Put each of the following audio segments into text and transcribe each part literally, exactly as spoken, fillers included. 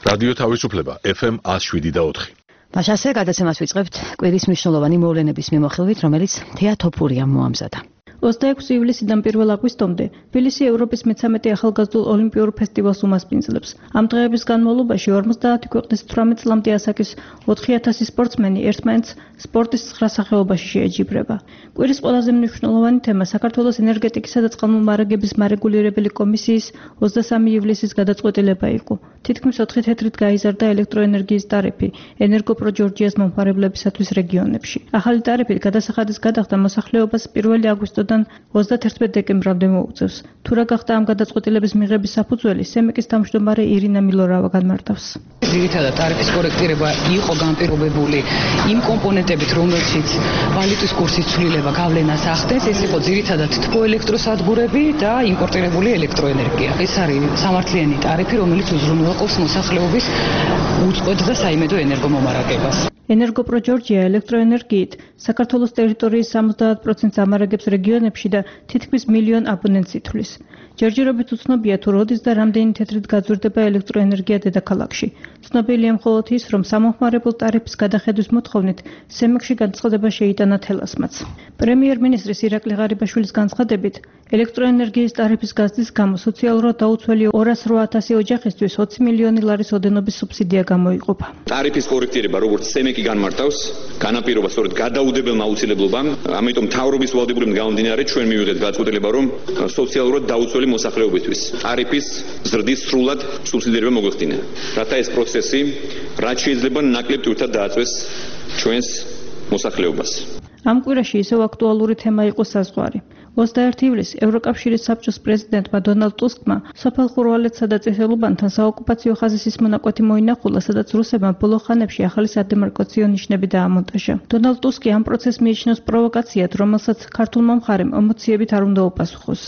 რადიო თავისუფლება ეფ ემ one oh seven და four. მაშასე გადაცემას ვიწყებთ კვირის მნიშვნელოვანი მოვლენების მიმოხილვით, რომელიც თეა თოფურიამ მოამზადა. ოცდაექვსი ივლისიდან პირველ აგვისტომდე თბილისი ევროპის მეთერთმეტე ახალგაზრდულ ოლიმპიურ ფესტივალს უმასპინძლებს. ამ დღეების განმავლობაში ორმოცდაათი ქვეყნის თვრამეტ წლამდე ასაკის ოთხი ათასი სპორტსმენი ერთმანეთს სპორტის ცხრა სახეობაში შეეჯიბრება. კვირის ყველაზე მნიშვნელოვანი თემა საქართველოს ენერგეტიკისა და წყალმომარაგების მარეგულირებელი კომისიის ოცდასამი ივლისის გადაწყვეტილება იყო. თითქმის ოთხი თეთრით გაიზარდა ელექტროენერგიის ტარიფი ენერგოპრო ჯორჯიას მომხმარებლებისათვის რეგიონებში. ახალი ტარიფით გადასახადის გადახდა მოსახლეობას პირველი აგვისტოდან ოცდათერთმეტ დეკემბრამდე მოუწევს. თუ რა გახდა ამ გადაწყვეტილების მიღების საფუძველი, სემეკის თავმჯდომარე ირინა მილორავა განმარტავს. ძირითადად ტარიფის კორექტირება იყო განპირობებული იმ კომპონენტებით, რომელშიც ვალუტის კურსის ცვლილება გავლენას ახდენს, ეს იყო ძირითადად თბოელექტროსადგურები და იმპორტირებული ელექტროენერგია. ეს არის სამართლიანი ტარიფი, რომელიც უზრუნველყოფს მოსახლეობის უწყვეტ და საიმედო ენერგომომარაგებას. ენერგოპრო ჯორჯია ელექტროენერგიით საქართველოს ტერიტორიის სამოცდაათ პროცენტს ამარაგებს რეგიონებში და თითქმის მილიონ აბონენტს ითვლის. ჯერჯერობით უცნობია თუ როდის და რამდენი თეთრით გაძვირდება ელექტროენერგია დედაქალაქში. ცნობილია მხოლოდ ის, რომ სამომხმარებლო ტარიფის გადახედვის მოთხოვნით სემეკში განცხადება შეიტანა თელასმაც. პრემიერ-მინისტრის ირაკლი ღარიბაშვილის განცხადებით, ელექტროენერგიის ტარიფის გაზრდის გამო სოციალურად დაუცველი ორას რვა ათასი ოჯახისთვის ოცი მილიონი ლარის ოდენობის სუბსიდია გამოიყოფა. ტარიფის კორექტირება, როგორც სემეკი განმარტავს, განაპირობა სწორედ გადაუდებელმა აუცილებლობამ, ამიტომ მთავრობის ვალდებულებიდან გამომდინარე ჩვენ მივიღეთ გადაწყვეტილება, რომ სოციალურად დაუცველი მოსახლეობისთვის ტარიფის ზრდის სრულად სუბსიდირება მოგვეხდინა. რათა ეს პროცესი რაც შეიძლება ნაკლებ ტვირთად დააწვეს ჩვენს მოსახლეობას. ამ კვირაში ისევ აქტუალური თემა იყო საზღვარი. ოცდაერთი ივლისს ევროკავშირის საბჭოს პრეზიდენტმა დონალდ ტუსკმა სოფელ ხურვალეთსა და წითელუბანთან საოკუპაციო ხაზისის მონაკვეთი მოინახულა, სადაც რუსებმა ბოლო ხანებში ახალი სადემარკაციო ნიშნები დაამონტაჟა. დონალდ ტუსკი ამ პროცესს მიიჩნევს პროვოკაციად, რომელსაც ქართულმა მხარემ ემოციებით არ უნდა უპასუხოს.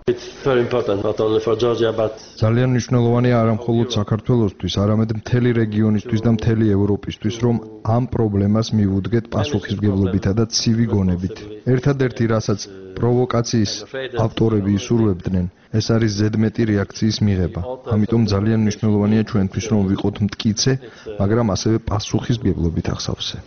ძალიან მნიშვნელოვანია არა მხოლოდ საქართველოსთვის, არამედ მთელი რეგიონისთვის და მთელი ევროპისთვის, რომ ამ პრობლემას მივუდგეთ პასუხისმგებლობითა და ცივი გონებით. ერთადერთი, რასაც პროვოკაციის ავტორები ისურვებდნენ, ეს არის ზედმეტი რეაქციის მიღება. ამიტომ ძალიან მნიშვნელოვანია ჩვენთვის, რომ ვიყოთ მტკიცე, მაგრამ ასევე პასუხისმგებლობით ახსავსე.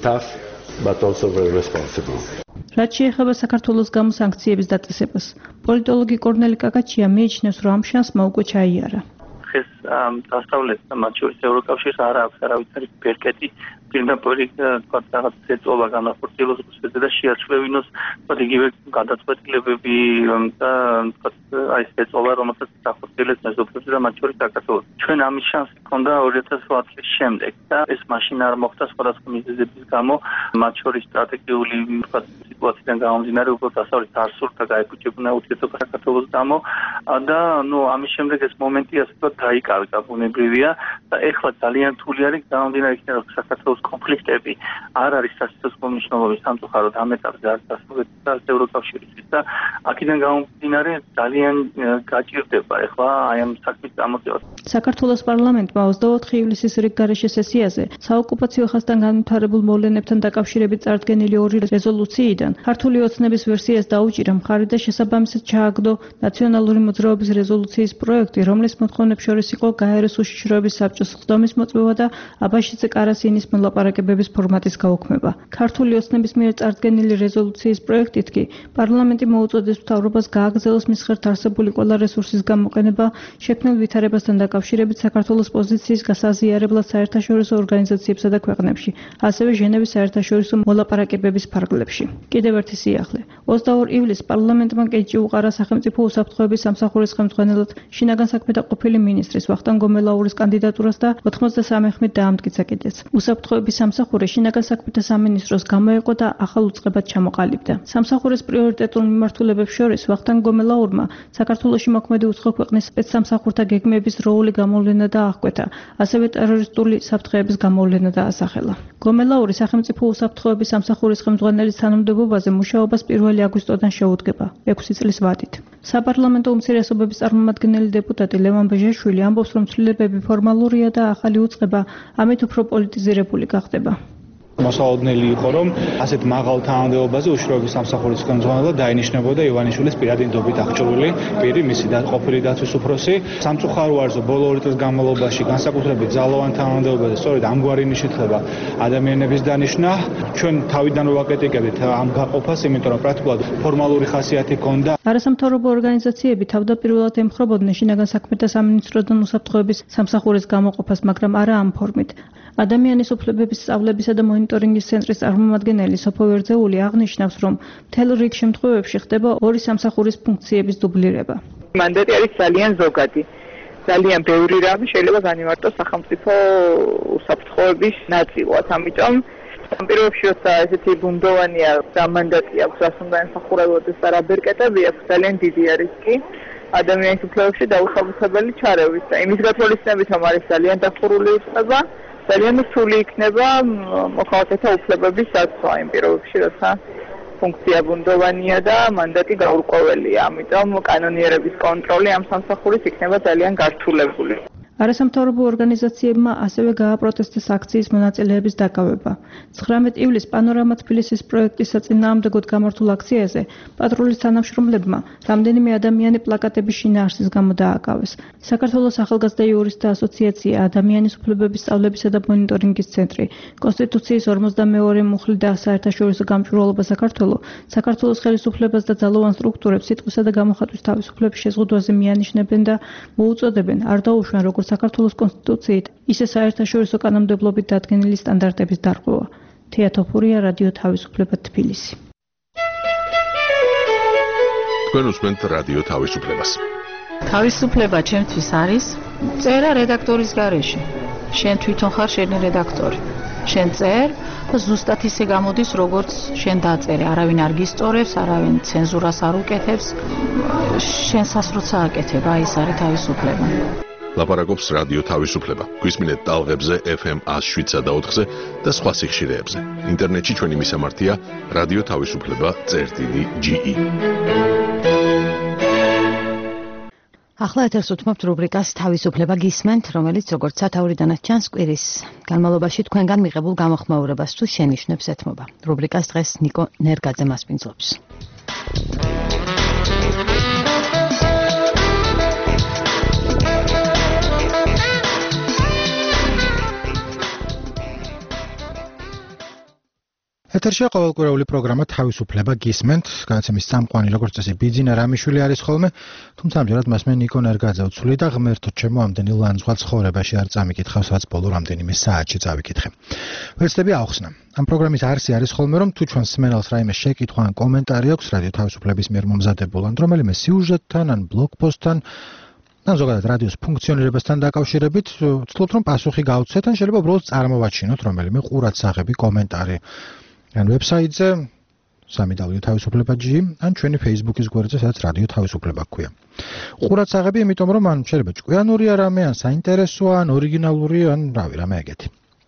but also very responsible. რაც შეეხება საქართველოს გამო სანქციების დაწესებას, პოლიტოლოგი კორნელი კაკაჩია მიიჩნევს, რომ ამ შანსმა უკვე ჩაიარა. ხეს დასავლეთ და მათ შორის ევროკავშირს არ აქვს არავითარი ბერკეტი პირდაპირ თქვა რაღაც ზეწოლა განახორციელოს რუსეთზე და შეაჩლევინოს თქვა იგივე გადაწყვეტილებები და თქვა აი ეს ზეწოლა რომელსაც ახორციელებს მეზობლებზე და მათ შორის საქართველოს. ჩვენ ამის შანსი ჰქონდა ორი ათას ოთხ წლის შემდეგ და ეს მაშინ არ მოხდა სხვადასხვა მიზეზების გამო, მათ შორის სტრატეგიული თქვა სიტუაციიდან გამომდინარე უფრო დასავლეთ არ სურდა გაეკუჭებინა ურთიერთობა საქართველოს გამო და ნუ ამის შემდეგ ეს მომენტი ასე ვთქვათ დაიკარგა, ბუნებრივია და ეხლა ძალიან რთული არის გამომდინარე იქიდან რომ საქართველოს კონფლიქტები არ არის სასიცოცხლო მნიშვნელობის სამწუხაროდ ამ ეტაპზე არც დასავლეთის და ევროკავშირისთვის და აქედან გამომდინარე ძალიან გაჭირდება ეხლა აი ამ საქმის გამოწევა. საქართველოს პარლამენტმა ოცდაოთხი ივლისის რიგგარეშე სესიაზე საოკუპაციო ხაზთან განვითარებულ მოვლენებთან დაკავშირებით წარდგენილი ორი რეზოლუციიდან ქართული ოცნების ვერსიას დაუჭირა მხარი და შესაბამისად ჩააგდო ნაციონალური მოძრაობის რეზოლუციის პროექტი, რომლის მოთხოვნებს შორის იყო გაეროს უშიშროების საბჭოს ხდომის მოწვევა და აბაშიძე კარასინის მოლაპარაკებების ფორმატის გაუქმება. ქართული ოცნების მიერ წარდგენილი რეზოლუციის პროექტით კი პარლამენტი მოუწოდეს მთავრობას გააგრძელოს მის ხელთ არსებული ყველა რესურსის გამოყენება შექმნილ ვითარებასთან დაკავშირებით საქართველოს პოზიციის გასაზიარებლად საერთაშორისო ორგანიზაციებსა და ქვეყნებში, ასევე ჟენევის საერთაშორისო მოლაპარაკებების ფარგლებში. კიდევ ერთი სიახლე. ოცდაორი ივლისს პარლამენტმა კეჭი უყარა სახელმწიფო უსაფრთხოების სამსახურის ხელმძღვანელად შინაგან საქმეთა ყოფილი მინისტრის ვახტანგ გომელაურის კანდიდატურას და ოთხმოცდასამი ხმით დაამტკიცა კიდეც. უსაფრთხოების სამსახური შინაგან საქმეთა სამინისტროს გამოეყო და ახალ უწყებად ჩამოყალიბდა. სამსახურის პრიორიტეტულ მიმართულებებს შორის ვახტანგ გომელაურმა საქართველოში მოქმედი უცხო ქვეყნის სპეცსამსახურთა გეგმების დროული გამოვლენა დაახკვეთა, ასევე ტერორისტული საფრთხეების გამოვლენა დაასახელა. გომელაური სახელმწიფო უსაფრთხოების სამსახურის ხელმძღვანელის თანამდებობაზე მუშაობას პირველი აგვისტოდან შეუდგება, ექვსი წლის ვადით. საპარლამენტო უმცირესობების წარმომადგენელი დეპუტატი ლევან ბეჟაშვილი ამბობს, რომ ცვლილებები ფორმალურია და ახალი უწყება ამით უფრო პოლიტიზირებული გახდება. მოსალოდნელი იყო, რომ ასეთ მაღალ თანამდებობაზე უშუალოდ სამსახურის ხელმძღვანელად დაინიშნებოდა ივანიშვილის პირადიდობით აღჭურვილი პირი, მისი ყოფილი დაცვის უფროსი. სამწუხაროა, ბოლო ორი წლის განმავლობაში განსაკუთრებით ძალოვან თანამდებობაზე სწორედ ამგვარი ნიშნით ხდება ადამიანების დანიშვნა. ჩვენ თავიდან ვაკრიტიკებდით ამ გაყოფას, იმიტომ რომ პრაქტიკულად ფორმალური ხასიათი ჰქონდა. არასამთავრობო ორგანიზაციები თავდაპირველად ემხრობოდნენ შინაგან საქმეთა სამინისტროდან უსაფრთხოების სამსახურის გამოყოფას, მაგრამ არა ამ ფორმით. ადამიანის უფლებების სწავლებისა და მონიტორინგის ცენტრის წარმომადგენელი სოფო ვერძეული აღნიშნავს, რომ მთელ რიგ შემთხვევებში ხდება ორი სამსახურის ფუნქციების დუბლირება. მანდატი არის ძალიან ზოგადი. ძალიან ბევრი რამ შეიძლება განიმარტოს სახელმწიფო უსაფრთხოების ნაწილად. ამიტომ ამ პირობებში როცა ესეთი ბუნდოვანია და მანდატი აქვს, რაც უნდა ემსახურებოდეს და რა ბერკეტები აქვს, ძალიან დიდია რისკი ადამიანის უფლებებში დაუხალისებელი ჩარევის და იმის გათვალისწინებით, რომ არის ძალიან დახურული უწყება, ძალიან რთული იქნება მოქალაქეთა უფლებების დაცვა იმ პირობებში, როცა ფუნქცია ბუნდოვანია და მანდატი გაურკვეველია. ამიტომ კანონიერების კონტროლი ამ სამსახურის იქნება ძალიან გართულებული. არასამთავრობო ორგანიზაციებმა ასევე გააპროტესტეს აქციის მონაწილეების დაკავება. ცხრამეტ ივლისს პანორამა თბილისის პროექტის საწინააღმდეგოდ გამართულ აქციაზე პატრულის თანამშრომლებმა რამდენიმე ადამიანი პლაკატების შინაარსის გამო დააკავეს. საქართველოს ახალგაზრდა იურისტთა ასოციაცია, ადამიანის უფლებების სწავლებისა და მონიტორინგის ცენტრი, კონსტიტუციის ორმოცდამეორე მუხლი და საერთაშორისო გამჭვირვალობა საქართველოს, საქართველოს ხელისუფლებას და ძალოვან სტრუქტურებს სიტყვისა და გამოხატვის თავისუფლების შეზღუდვაზე მიანიშნებენ და მოუწოდებენ არ დაუშვან როგორც საქართველოს კონსტიტუციით, ისე საერთაშორისო კანონმდებლობით დადგენილი სტანდარტების დარღვევა. თეა თოფურია, რადიო თავისუფლება, თბილისი. თქვენ უსმენთ რადიო თავისუფლებას. თავისუფლება ჩემთვის არის წერა რედაქტორის გარეშე. შენ თვითონ ხარ შენი რედაქტორი. შენ წერ და ზუსტად ისე გამოდის, როგორც შენ დაწერე. არავინ არ გისწორებს, არავინ ცენზურას არ უკეთებს. შენსას როცა აკეთებ, აი ეს არის თავისუფლება. ლაპარაკობს რადიო თავისუფლება. გვისმინეთ ტალღებზე ეფ ემ one oh seven და ოთხზე და სხვა სიხშირეებზე. ინტერნეტში ჩვენი მისამართია რადიო თავისუფლება წერტილი ჯი ი. ახლა ეთერს უთმობთ რუბრიკას თავისუფლება გისმენთ, რომელიც როგორც სათაურიდანაც ჩანს კვირის განმავლობაში თქვენგან მიღებულ გამოხმაურებას თუ შენიშვნებს ეთმობა. რუბრიკას დღეს ნიკო ნერგაძე მასპინძლობს. ეთერშია ყოველკვირეული პროგრამა თავისუფლება გისმენთ, განაცემის წამყვანი როგორც წესი ბიძინა რამიშვილი არის ხოლმე, თუმცა ამჯერად მასმე ნიკო ნერგაძე უცვლი და ღმერთო ჩემო ამდენი ლანძღვა ცხოვრებაში არ წამიკითხავს, რაც ბოლო რამდენიმე საათში წავიკითხე. ვერცდები ავხსნა. ამ პროგრამის არსი არის ხოლმე, რომ თუ ჩვენ სმენელს რაიმე შეკითხვა ან კომენტარი აქვს რადიო თავისუფლების მიერ მომზადებულ ან რომელიმე სიუჟეტთან ან ბლოგპოსტთან ან ზოგადად რადიოს ფუნქციონირებასთან დაკავშირებით, ვცდილობთ რომ პასუხი გავცეთ ან შეიძლება უბრალოდ წარმოვაჩინოთ რომელიმე ყურადსაღები კომენტარი. ან ვებსაიტზე სამი დაბლიუ თავისუფლება ჯი ან ჩვენი Facebook-ის გვერდზე, სადაც რადიო თავისუფლება გვქვია. ყურადსაღები, იმიტომ რომ ან შეიძლება ჭკვიანურია რამე, ან საინტერესოა, ან ორიგინალური, ან რავი, რამე ეგეთი.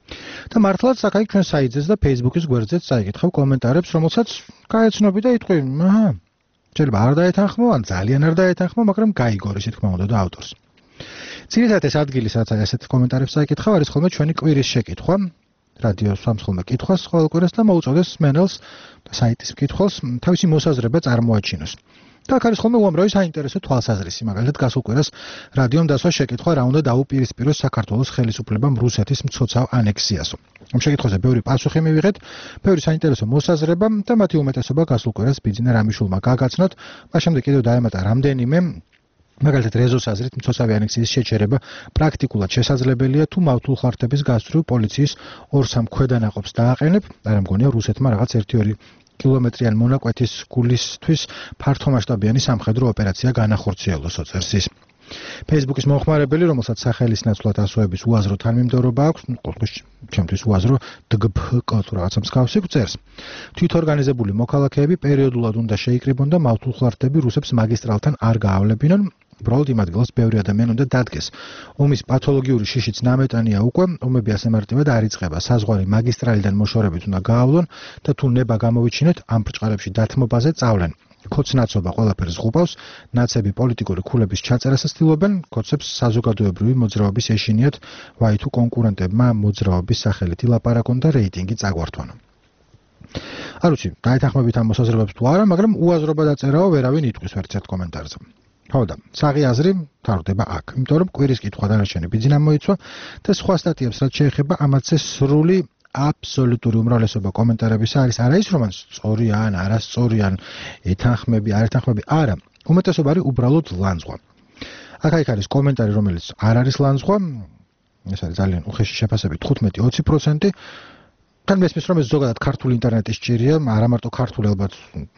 და მართლაც აქ ჩვენ საიტზეც და Facebook-ის გვერდზეც წაიკითხავ კომენტარებს, რომელსაც გაეცნობი და იტყვი, აჰა, შეიძლება არ დაეთანხმო, ან ძალიან არ დაეთანხმო, მაგრამ გაიგორეს, თქმა უნდა, და ავტორს. ძირითადად ეს ადგილი, სადაც ასეთ კომენტარებს წაიკითხავ, არის ხოლმე ჩვენი კვირის შეკითხვა. რადიო სამსხოლმე კითხვას ყოველ კვირას და მოუწოდეს სმენელს და საიტის მკითხველს თავისი მოსაზრება წარმოაჩინოს. და აქ არის ხოლმე უამრავი საინტერესო თვალსაზრისი, მაგალითად გასულ კვირას რადიომ დასვა შეკითხვა რა უნდა დაუპირისპიროს საქართველოს ხელისუფლებამ რუსეთის მცოცავ ანექსიასო. ამ შეკითხვაზე ბევრი პასუხი მივიღეთ, ბევრი საინტერესო მოსაზრება და მათი უმეტესობა გასულ კვირას ბიძინა რამიშვილმა გაგაცნოთ, მას შემდეგ კიდევ დაემატა რამდენიმე მაგალითად რეზოს აზრით მცოცავი ანექსიის შეჩერება პრაქტიკულად შესაძლებელია თუ მავთულხარდების გასწვრივ პოლიციის ორ-სამ ქვედანაყოფს დააყენებ, არა მგონია რუსეთმა რაღაც ერთი-ორი კილომეტრიან მონაკვეთის გულისთვის ფართომასშტაბიანი სამხედრო ოპერაცია განახორციელოს, წერს ის. Facebook-ის მომხმარებელი, რომელსაც სახელის ნაცვლად ასოების უაზრო თანმიმდევრობა აქვს, ყოველთვის ჩემთვის უაზრო დ გ ფ კ თუ რაღაცა მსგავსი წერს. თვითორგანიზებული მოქალაქეები პერიოდულად უნდა შეიკრიბონ და მავთულხარდები რუსებს მაგისტრალთან არ გაავლებინონ. უბრალოდ იმ ადგილას ბევრი ადამიანი უნდა დადგეს. ომის პათოლოგიური შიშიც ნამეტანია უკვე, ომები ასე მარტივად არ იწყება. საზღვარი მაგისტრალიდან მოშორებით უნდა გაავლონ და თუ ნება გამოვიჩინეთ, ამ ბრჭყალებში დათმობაზე წავლენ. ქოცნაცობა ყველაფერს ღუპავს, ნაცები პოლიტიკური ქულების ჩაწერას ცდილობენ, ქოცებს საზოგადოებრივი მოძრაობის ეშინიათ, ვაი თუ კონკურენტებმა მოძრაობის სახელით ილაპარაკონ და რეიტინგი წაგვართვან. არ ვიცი, დაეთანხმებით ამ მოსაზრებებს თუ არა, მაგრამ უაზრობა დაწერაო ვერავინ იტყვის ერთ ერთ კომენტარზე. ხო და, საღი აზრი თავდება აქ, იმიტომ რომ კვირის კითხვა დანარჩენი ბიძინა მოიცვა და სხვა სტატიებს რაც შეეხება ამათზე სრული აბსოლუტური უმრავლესობა კომენტარებისა არის არა ის რომ სწორია ან არასწორია ან ეთანხმები, არ ეთანხმები, არა, უმეტესობა არის უბრალოდ ლანძღვა. აქ არის კომენტარი, რომელიც არ არის ლანძღვა, ეს არის ძალიან უხეში შეფასებით თხუთმეტი ოცი პროცენტი. თან მესმის რომ ეს ზოგადად ქართული ინტერნეტის ჭირია, არა მარტო ქართული ალბათ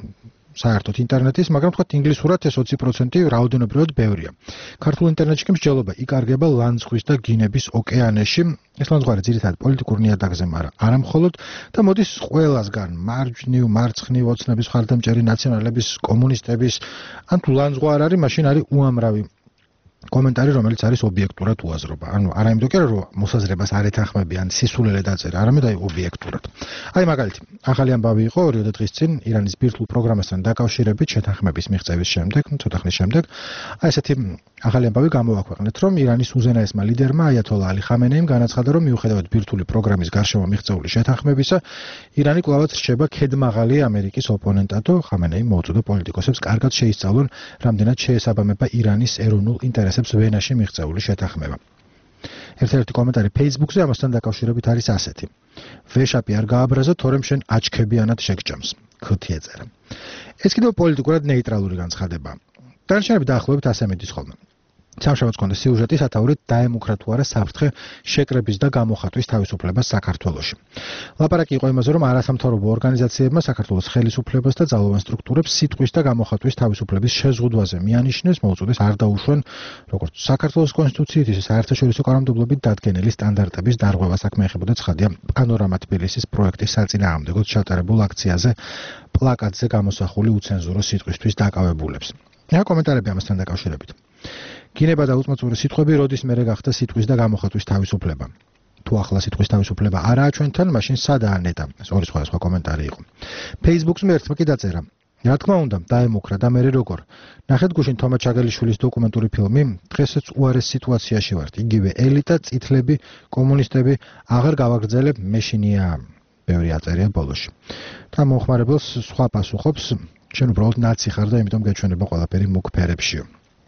საერთოდ ინტერნეტის, მაგრამ თქვათ ინგლისურად ეს ოცი პროცენტი რაოდენობრივად ბევრია. ქართულ ინტერნეტში კი მსჯელობა იკარგება ლანძღვის და გინების ოკეანეში. ეს ლანძღვა არის ძირითადად პოლიტიკურ ნიადაგზე, მაგრამ არა მხოლოდ და მოდის ყველასგან, მარჯვნივ, მარცხნივ, ოცნების მხარდამჭერი ნაციონალების, კომუნისტების, ან თუ ლანძღვა არ არის, მაშინ არის უამრავი კომენტარი, რომელიც არის ობიექტურად უაზრობა. ანუ არა იმიტომ კი რომ მოსაზრებას არ ეთანხმებიან, სისულელე დაწერა, არამედ აი ობიექტურად. აი მაგალითი, ახალი ამბავი იყო ორი დღის წინ ირანის ბირთვულ პროგრამასთან დაკავშირებით შეთანხმების მიღწევის შემდეგ, ცოტა ხნის შემდეგ, აი ესეთი ახალი ამბავი გამოაქვეყნეთ, რომ ირანის უზენაესმა ლიდერმა აიათოლა ალი ხამენეიმ განაცხადა, რომ მიუხედავად ბირთვული პროგრამის გარშემო მიღწეული შეთანხმებისა, ირანი კვლავაც რჩება ქედმაღალი ამერიკის ოპონენტად, ხამენეიმ მოუწოდა პოლიტიკოსებს კარგად შეისწავლონ, რამდენად შეესაბამება ირანის ეროვნულ ინტერესებს ვენაში მიღწეული შეთანხმება. ერთ-ერთი კომენტარი Facebook-ზე ამასთან დაკავშირებით არის ასეთი. ვეშაპი არ გააბრაზო, თორემ შენ აჩქებიანად შეგჭამს. ქუთი ეწერა. ეს კიდევ პოლიტიკურად ნეიტრალური განცხადებაა. დანარჩენები დაახლოებით ასე მიდის ხოლმე. სამშაბათს ჰქონდა სიუჟეტი სათაურით დაემუქრა თუ არა საფრთხე შეკრების და გამოხატვის თავისუფლებას საქართველოში. ლაპარაკი იყო იმაზე, რომ არასამთავრობო ორგანიზაციებმა საქართველოს ხელისუფლებას და ძალოვან სტრუქტურებს სიტყვის და გამოხატვის თავისუფლების შეზღუდვაზე მიანიშნეს, მოუწოდეს არ დაუშვენ როგორც საქართველოს კონსტიტუციით, ისე საერთაშორისო კანონმდებლობით დადგენილი სტანდარტების დარღვევა. საქმე ეხებოდა ცხადია პანორამა თბილისის პროექტის საწინააღმდეგოდ ჩატარებულ აქციაზე პლაკატზე გამოსახული უცენზურო სიტყვისთვის დაკავებულებს. რა კომენტარები ამასთან დაკავშირებით? გინება და უწმაწური სიტყვები როდის მერე გახდა სიტყვის და გამოხატვის თავისუფლება. თუ ახლა სიტყვის თავისუფლება არაა ჩვენთან, მაშინ სადაა ნეტა? ეს ორი სხვადასხვა კომენტარი იყო. Facebook-ს მერცმა კი დაწერა. რა თქმა უნდა, დაემუქრა და მერე როგორ. ნახეთ გუშინ თომა ჩაგელიშვილის დოკუმენტური ფილმი, დღესაც უარეს სიტუაციაში ვართ. იგივე ელიტა, წითლები, კომუნისტები აღარ გავაგრძელებ, მეშინია. ბევრი აწერია ბოლოში. და მომხმარებელს სხვა პასუხობს, შენ უბრალოდ ნაცი ხარ და იმიტომ გაჩვენება ყველაფერი მუქ ფერებშიო.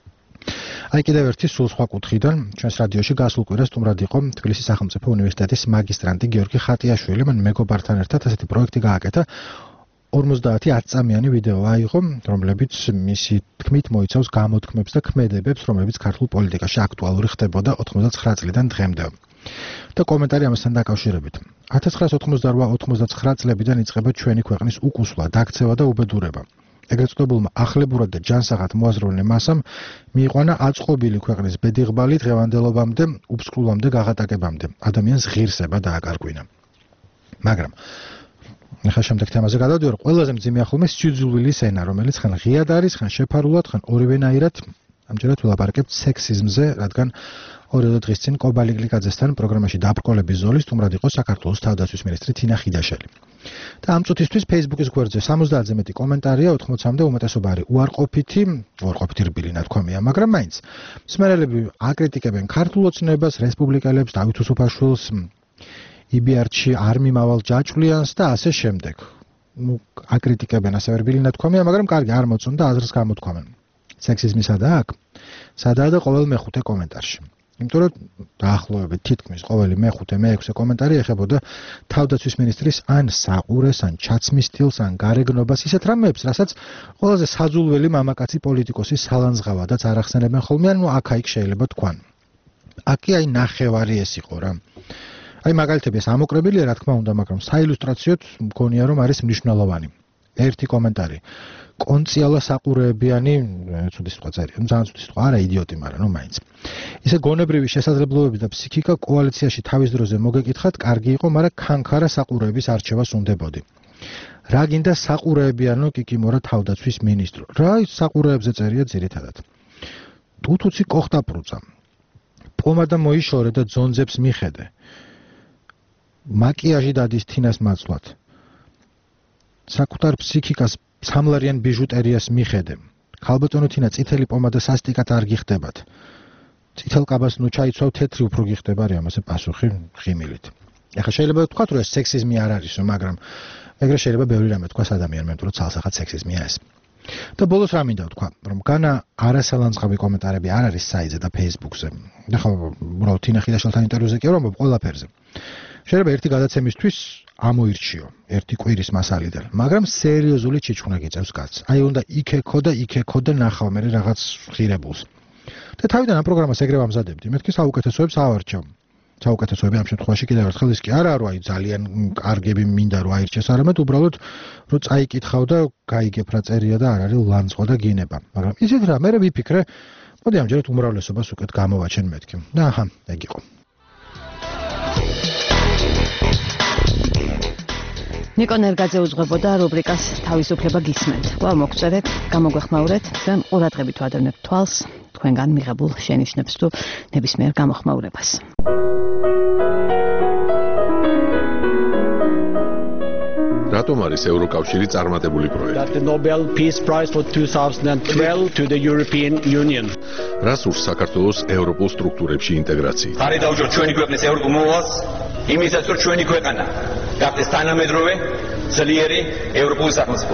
აი კიდევ ერთი სულ სხვა კუთხიდან, ჩვენს რადიოში გასულ კვირას სტუმრად იყო თბილისის სახელმწიფო უნივერსიტეტის მაგისტრანტი გიორგი ხატიაშვილი, მან მეგობართან ერთად ასეთი პროექტი გააკეთა. ორმოცდაათი ათწამიანი ვიდეო აიღო, რომლებიც მისი თქმით მოიცავს გამოთქმებს და ქმედებებს, რომლებიც ქართულ პოლიტიკაში აქტუალური ხდებოდა ოცდათხმეტი წლიდან დღემდე. და კომენტარი ამასთან დაკავშირებით. ათას ცხრაასი ოცდაოთხ ოცდათხმეტი წლებიდან იწყება ჩვენი ქვეყნის უკუსვლა, დაქცევა და უბედურება. ეგრეთ წოდებულმა ახლებურად და ჯანსაღად მოაზროვნე მასამ მიიყვანა აწყობილი ქვეყნის ბედიღბალი დღევანდელობამდე, უბსკრულამდე გაღატაკებამდე. ადამიანს ღირსება დააკარგვინა. მაგრამ ახლა შემდეგ თემაზე გადავდივარ, ყველაზე მძიმე ახალმე სიძულვილის ენა, რომელიც ხან ღიად არის, ხან შეფარულად, ხან ორივენაირად. ამჯერად ვილაპარაკებთ სექსიზმზე, რადგან ორი დღის წინ კობალი გლიკაძესთან პროგრამაში დაბრკოლების ზოლის სტუმრად იყო საქართველოს თავდაცვის მინისტრი თინა ხიდაშელი. და ამ წუთისთვის Facebook-ის გვერდზე სამოცდაათზე მეტი კომენტარია, ოთხმოცამდე უმეტესობა არის უარყოფითი, უარყოფითი რბილი ნათქვამია, მაგრამ მაინც მსმენელები აკრიტიკებენ ქართულ ოცნებას, რესპუბლიკელებს, დავით უსუფაშვილს, იბიარჩი არ მიმავალ ჯაჭვლიანს და ასე შემდეგ. ნუ აკრიტიკებენ ასევე რბილი ნათქვამია, მაგრამ კარგი არ მოწონ და აზრს გამოთქვამენ. სექსიზმი სადაა აქ? სადაა და ყოველ მეხუთე კომენტარში. იმიტომ რომ დაახლოებით თითქმის ყოველი მეხუთე მეექვსე კომენტარი ეხებოდა თავდაცვის მინისტრის ან საყურეს, ან ჩაცმის სტილს, ან გარეგნობას, ისეთ რამეებს, რასაც ყველაზე საძულველი მამაკაცი პოლიტიკოსი სალანძღავადაც არ ახსენებენ ხოლმე, ანუ აქ-აიქ შეიძლება თქვან. აქი აი ნახევარი ეს იყო რა. აი მაგალითები ეს ამოკრებელია, რა თქმა უნდა, მაგრამ საილუსტრაციოდ მგონია რომ არის მნიშვნელოვანი. ერთი კომენტარი. კონციალა საყურეებიანი, ცუდი სიტყვა წერია, ну ძალიან ცუდი სიტყვა, არა იდიოტი, მაგრამ ну მაინც. ისე გონებრივი შესაძლებლობები და ფსიქიკა კოალიციაში თავის დროზე მოგეკითხათ, კარგი იყო, მაგრამ ქანქარა საყურეების არჩევას უნდებოდი. რა გინდა საყურეებიანო კიკიმორა თავდაცვის მინისტრო? რა საყურეებზე წერია ძირითადად. ტუთუცი კოხტაპრუწა. პომადა მოიშორე და ძონძებს მიხედე. მაკიაჟი დადის თინას მაცვლად. საკუთარ ფსიქიკას სამლარიან ბიჟუტერიას მიხედე. ქალბატონო თინა წითელი პომადა სასტიკად არ გიხდებათ. წითელ კაბას ნუ ჩაიცვავ თეთრი უფრო გიხდება რა ამაზე პასუხი ღიმილით. ეხლა შეიძლება ვთქვათ რომ ეს სექსიზმი არ არისო, მაგრამ ეგრე შეიძლება ბევრი რამე თქვას ადამიანმა, იმიტომ რომ ცალსახად სექსიზმია ეს. და ბოლოს რა მინდა ვთქვა, რომ განა არასალანძღავი კომენტარები არ არის საიტზე და Facebook-ზე. და ხო, უბრალოდ თინა ხილაშვილთან ინტერვიუზე კი ვამბობ ყველაფერზე. შეიძლება ერთი გადაცემისთვის ამოირჩიო, ერთი კვირის მასალიდან, მაგრამ სერიოზული ჩიჩხუნა გიწევს კაცს. აი უნდა იქექო და იქექო და ნახავ მე რაღაც ღირებულს. და თავიდან ამ პროგრამას ეგრე ვამზადებდი. მეთქი საუკეთესოებს ავარჩევ. საუკეთესოები ამ შემთხვევაში კიდევ ერთხელ ის კი არა რომ აი ძალიან კარგები მინდა რომ აირჩეს, არამედ უბრალოდ რომ წაიკითხავ და გაიგებ რა წერია და არ არის ლანძღვა და გინება. მაგრამ ისეთ რა მე ვიფიქრე, მოდი ამჯერად უმრავლესობას უკეთ გამოვაჩენ მეთქი. და აჰა, ეგ იყო. ნიკო ნერგაძე უძღვებოდა რუბრიკას თავისუფლება გისმენთ. კვლავ მოგწერეთ, გამოგვეხმაურეთ, ჩვენ ყურადღებით ვადევნებთ თვალს თქვენგან მიღებულ შენიშვნებს თუ ნებისმიერ გამოხმაურებას. რატომ არის ევროკავშირი წარმატებული პროექტი? The Nobel Peace Prize for twenty twelve to the European Union. რას ურს საქართველოს ევროპულ სტრუქტურებში ინტეგრაციით? ხარი დაუჯოთ ჩვენი ქვეყნის ევროპულ მოვალს, იმისაც რომ ჩვენი ქვეყანა გახდეს თანამედროვე ძლიერი ევროპული სახელმწიფო.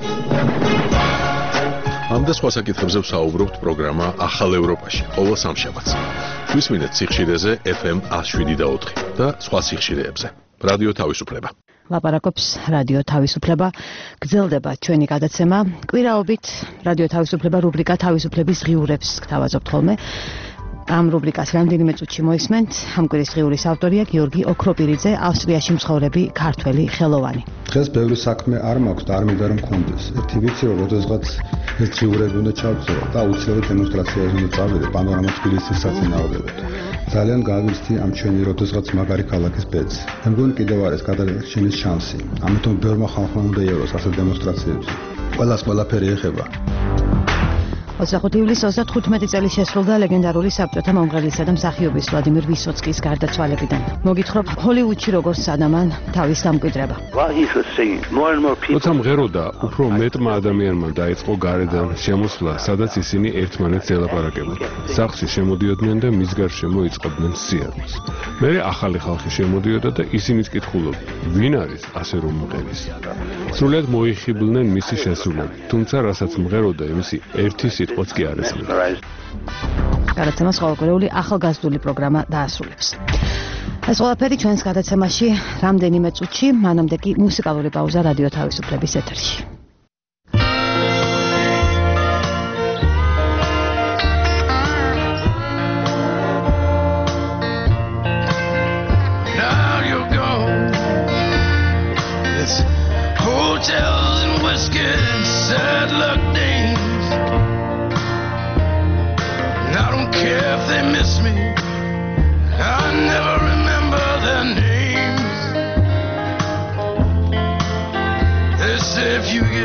ამ და სხვა საკითხებზე ვსაუბრობთ პროგრამა ახალ ევროპაში ყოველ სამშაბათს. გვისმინეთ სიხშირეზე F M one oh seven და ოთხი და სხვა სიხშირეებზე. რადიო თავისუფლება. ლაპარაკობს რადიო თავისუფლება. გრძელდება ჩვენი გადაცემა. კვირაობით რადიო თავისუფლება რუბრიკა თავისუფლების ღიურებს გთავაზობთ ხოლმე. ამ რუბრიკას რამდენიმე წუთში მოისმენთ. ამ კვირის ღიურის ავტორია გიორგი ოქროპირიძე, ავსტრიაში მცხოვრები ქართველი ხელოვანი. დღეს ბევრი საქმე არ მაქვს და არ მინდა რომ მქონდეს. ერთი ვიცი რომ როდესღაც ეს ღიურები უნდა ჩავწერო და აუცილებლად დემონსტრაციაზე უნდა წავიდე პანორამა თბილისის საწინააღმდეგოდ. ძალიან გავიცდი ამ ჩვენი როდესღაც მაგარი ქალაქის ბედს. მე მგონი კიდევ არის გადარჩენის შანსი. ამიტომ ბევრმა ხალხმა უნდა იაროს ასეთ დემონსტრაციებზე. ყველას ყველაფერი ეხება. ოცდახუთი ივლისის ოცდათხუთმეტი წელი შესრულდა ლეგენდარული საბჭოთა მომღერლისა და მსახიობის ვლადიმერ ვისოცკის გარდაცვალებიდან. მოგითხრობ, ჰოლივუდში როგორ სადამან თავის დამკვიდრება. როცა მღეროდა, უფრო მეტმა ადამიანმა დაიწყო გარედან შემოსვლა, სადაც ისინი ერთმანეთს ელაპარაკებოდნენ. სახლში შემოდიოდნენ და მის გარშემო იწყებდნენ სიარულს. მერე ახალი ხალხი შემოდიოდა და ისინიც კითხულობდნენ, ვინ არის ასე რომ მღერის. სრულად მოიხიბლნენ მისი შესრულები, თუმცა რასაც მღეროდა, იმისი ერთი სიტყვაც კი არ ესმოდა. გადაცემას ყოველკვირეული ახალგაზრდული პროგრამა დაასრულებს. ეს ყველაფერი ჩვენს გადაცემაში რამდენიმე წუთში, მანამდე კი მუსიკალური პაუზა რადიო თავისუფლების ეთერში. Hotels and whiskey and sad luck days. I don't care if they miss me. I never remember their names. They say if you get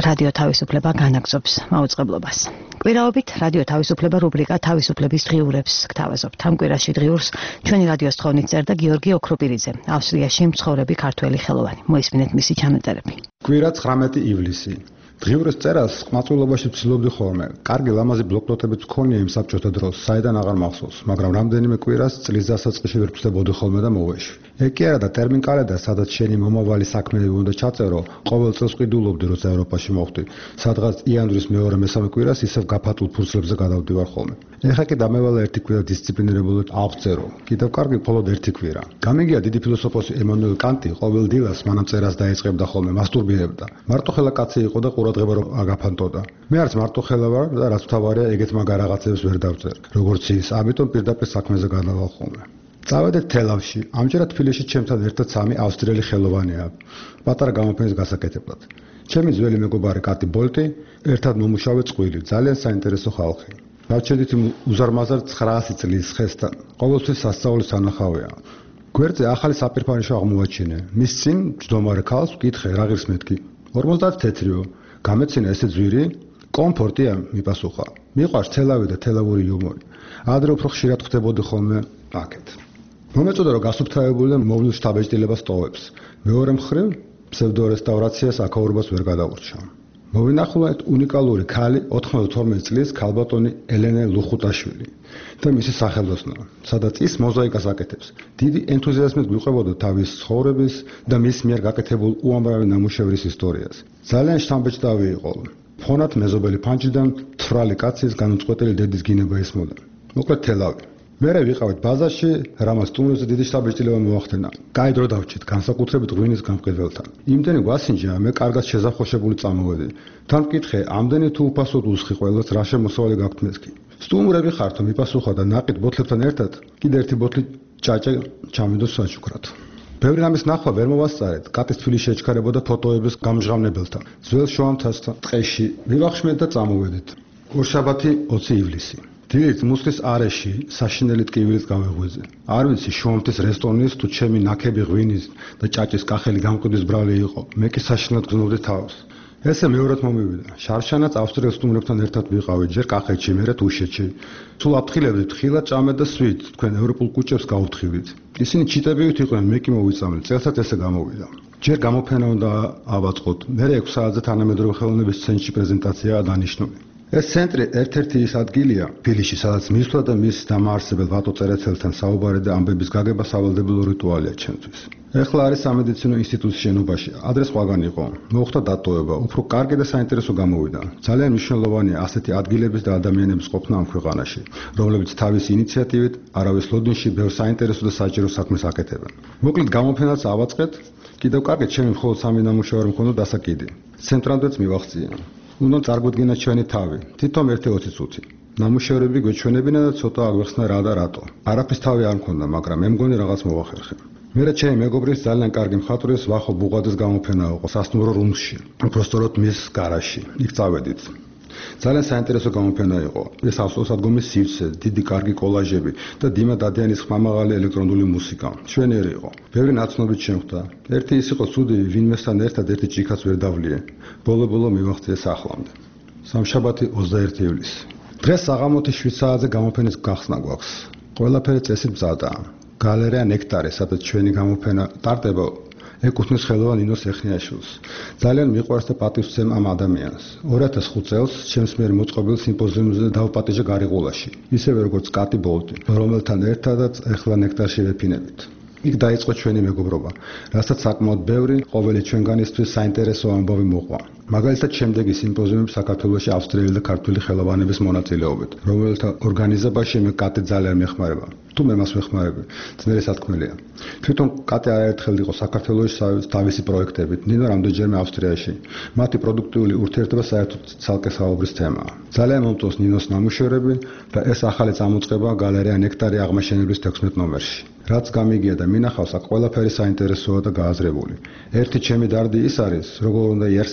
რადიო თავისუფლება განაგზობს მაუწყებლობას. კვირაობით რადიო თავისუფლება რუბრიკა თავისუფლების დღიურებს გთავაზობთ. ამ კვირაში დღიურს ჩვენი რადიოს თხოვნით წერდა გიორგი ოქროპირიძე, ავსტრიაში მცხოვრები ქართველი ხელოვანი. მოისმინეთ მისი ჩანაწერები. კვირა ცხრამეტი ივლისი. დღიურის წერას ყმაწვილობაში ვცდილობდი ხოლმე. კარგი ლამაზი ბლოკნოტებიც მქონია იმ საბჭოთა დროს, საიდან აღარ მახსოვს, მაგრამ რამდენიმე კვირას წლის დასაწყისში ვერ ვწდებოდი ხოლმე და მოვეში. ეგ კი არა და ტერმინკალედა, სადაც შენი მომავალი საქმეები უნდა ჩაწერო, ყოველ წელს ვყიდულობდი, როცა ევროპაში მოხვდი. სადღაც იანვრის მეორე მესამე კვირას ისევ გაფატულ ფურცლებზე გადავდივარ ხოლმე. ეხლა კი დამევალა ერთი კვირა დისციპლინირებულად ავწერო. კიდევ კარგი მხოლოდ ერთი კვირა. გამიგია დიდი ფილოსოფოსი ემანუელ კანტი ყოველ დილას მანამ წერას დაიწყებდა ხოლმე, მასტურბირებდა. მარტოხელა კაცი იყო და ყურადღება რომ აგაფანტოდა. მე არც მარტოხელა ვარ და რაც თავარია, ეგეთ მაგა რაღაცებს ვერ დავწერ. როგორც ის, ამიტომ პირდაპირ საქმეზე გადავალ ხოლმე. წავედით თელავში. ამჯერად თბილისში ჩემთან ერთად სამი ავსტრიელი ხელოვანია. პატარა გამოფენის გასაკეთებლად. ჩემი ძველი მეგობარი კატი ბოლტი, ერთად მომუშავე წყვილი, ძალიან საინტერესო ხალხი. დავჩედით იმ უზარმაზარ ცხრაასი წლის ხესთან. ყოველთვის სასწაულის სანახავია. გვერდზე ახალი საპირფარეშო აღმოვაჩინე. მის წინ მჯდომარე ქალს ვკითხე, რა ღირს მეთქი. ორმოცდაათ თეთრიო. გამეცინა ესე ძვირი? კომფორტია, მიპასუხა. მიყვარს თელავი და თელავური იუმორი. ადრე უფრო ხშირად ხვდებოდი ხოლმე აქეთ. მომეწოდა რომ გასუფთავებული და მოვლილ შთაბეჭდილებას ტოვებს. მეორე მხრივ ფსევდორესტავრაციას აქაურობას ვერ გადაურჩა. მოვინახულეთ უნიკალური ქალი ოთხმოცდათორმეტ წლის ქალბატონი ელენე ლუხუტაშვილი და მისი სახელოსნო, სადაც ის მოზაიკას აკეთებს. დიდი ენთუზიაზმით გვიყვებოდა თავის ცხოვრების და მის მიერ გაკეთებულ უამრავი ნამუშევრის ისტორიას. ძალიან შთამბეჭდავი იყო. ფონად მეზობელი ფანჯიდან თვრალი კაცის განუწყვეტელი დედის გინება ესმოდა. მოკლედ თელავი. მერე ვიყავით ბაზარში, რამაც სტუმრებზე დიდი შთაბეჭდილება მოახდინა. კაი დრო დავჭით, განსაკუთრებით ღვინის გამყიდველთან. იმდენი გვასინჯა, მე კარგად შეზახოშებული წამოვედი. თან მკითხე, ამდენი თუ უფასოდ უსხი ყველას, რა შემოსავალი გაქვთ მესკი. სტუმრები ხართო, მიპასუხა და ნაყიდ ბოთლებთან ერთად კიდე ერთი ბოთლი ჭაჭა ჩამიდოს საჩუქრად. ბევრი რამის ნახვა ვერ მოვასწარეთ. კატის თვილი შეჩქარებოდა ფოტოების გამჟღავნებელთან. ძველ შუამთასთან ტყეში ვივახშმეთ და წამოვედით. ორშაბათი ოცი ივლისი. დილით მუსლის არეში საშინელი ტკივილით გავეღვიძე. არ ვიცი შუამთის რესტორნის თუ ჩემი ნაქები ღვინის და ჭაჭის კახელი გამყიდვის ბრალი იყო. მე კი საშინელად გრძნობდი თავს. ესე მეორად მომივიდა. შარშანაც ავსტრიელ სტუმრებთან ერთად ვიყავით, ჯერ კახეთში, მერე თუშეთში. სულ აფრთხილებდით, ხილად ჭამეთ და სვით, თქვენ ევროპულ კუჭებს გავუფრთხილით. ისინი ჩიტებივით იყვნენ, მე კი მოვიწამლე. წელსაც ესე გამოვიდა. ჯერ გამოფენა უნდა ავაწყოთ. მერე ექვსი საათზე თანამედროვე ხელოვნების ცენტრში პრეზენტაციაა დანიშნული. ეს ცენტრი ერთ-ერთი ის ადგილია თბილისში, სადაც მისვლა და მის დამაარსებელ ვატო წერეთელთან საუბარი და ამბების გაგება სავალდებულო რიტუალია ჩემთვის. ეხლა არის სამედიცინო ინსტიტუტის შენობაში. ადრე სხვაგან იყო. მოხდა დატოვება, უფრო კარგი და საინტერესო გამოვიდა. ძალიან მნიშვნელოვანია ასეთი ადგილების და ადამიანების ყოფნა ამ ქვეყანაში, რომლებიც თავისი ინიციატივით არავის ლოდინში ბევრ საინტერესო და საჭირო საქმეს აკეთებენ. მოკლედ გამოფენას ავაწყეთ. კიდევ კარგით, ჩემი მხოლოდ სამი ნამუშევარი მქონდა დასაკიდი. ცენტრამდეც მივახცია. უნდა წარგვედგინა ჩვენი თავი, თითოეულ ერთი ოცი წუთი. ნამუშევრები გვეჩვენებინა და ცოტა აგვეხსნა რა და რატო. არაფრის თავი არ მქონდა, მაგრამ მე მგონი რაღაც მოვახერხე. მერე ჩემი მეგობრის ძალიან კარგი მხატვრის ვახო ბუღაძის გამოფენა იყო სასტუმრო რუმსში, უბრალოდ მის გარაჟში. იქ წავედით. ძალიან საინტერესო გამოფენა იყო. ეს ავსტრიასადგომის სივრცე, დიდი კარგი კოლაჟები და დიმა დადიანის ხმამაღალი ელექტრონული მუსიკა. მშვენიერი იყო. ბევრი ნაცნობი შემხვდა. ერთი ის იყო ცუდი, ვინმესთან ერთად ერთი ჭიქაც ვერ დავლიე. ბოლო-ბოლო მივახციე სახლამდე. სამშაბათი ოცდაერთი ივლისი. დღეს საღამოთი შვიდ საათზე გამოფენის გახსნა გვაქვს. ყველაფერი წესით მზადაა. გალერეა ნექტარი, სადაც ჩვენი გამოფენა ტარდება, ეკუთვნის ხელოვან ნინოს ეხნიაშვილს. ძალიან მიყვარს და პატივს ვცემ ამ ადამიანს. ორი ათას ხუთი წელს ჩემს მიერ მოწყობილ სიმპოზიუმზე დავპატიჟე გარიყულაში, ისევე როგორც კატი ბოლტი, რომელთან ერთადაც ეხლა ნექტარში ვეფინებით. იქ დაიწყო ჩვენი მეგობრობა, რასაც საკმაოდ ბევრი ყოველი ჩვენგანისთვის საინტერესო ამბავი მოყვა. მაგალითად, შემდეგი სიმპოზიუმები საქართველოში ავსტრიელი და ქართული ხელოვანების მონაწილეობით, რომელთა ორგანიზებაში მე კატი ძალიან მეხმარება. თუ მე მას ვეხმარები, ძნელი სათქმელია. თვითონ კატი არაერთხელ იყო საქართველოში თავისი პროექტებით, ნინო რამდენჯერმე ავსტრიაში. მათი პროდუქტიული ურთიერთობა საერთოდ ცალკე საუბრის თემაა. ძალიან მომწონს ნინოს ნამუშევრები და ეს ახალი წამოწყება გალერეა ნექტარი აღმაშენებლის თექვსმეტ ნომერში. რაც გამიგია და მინახავს, აქ ყველაფერი საინტერესოა და გააზრებული. ერთი ჩემი დარდი ის არის, როგორ უნდა იარსებოს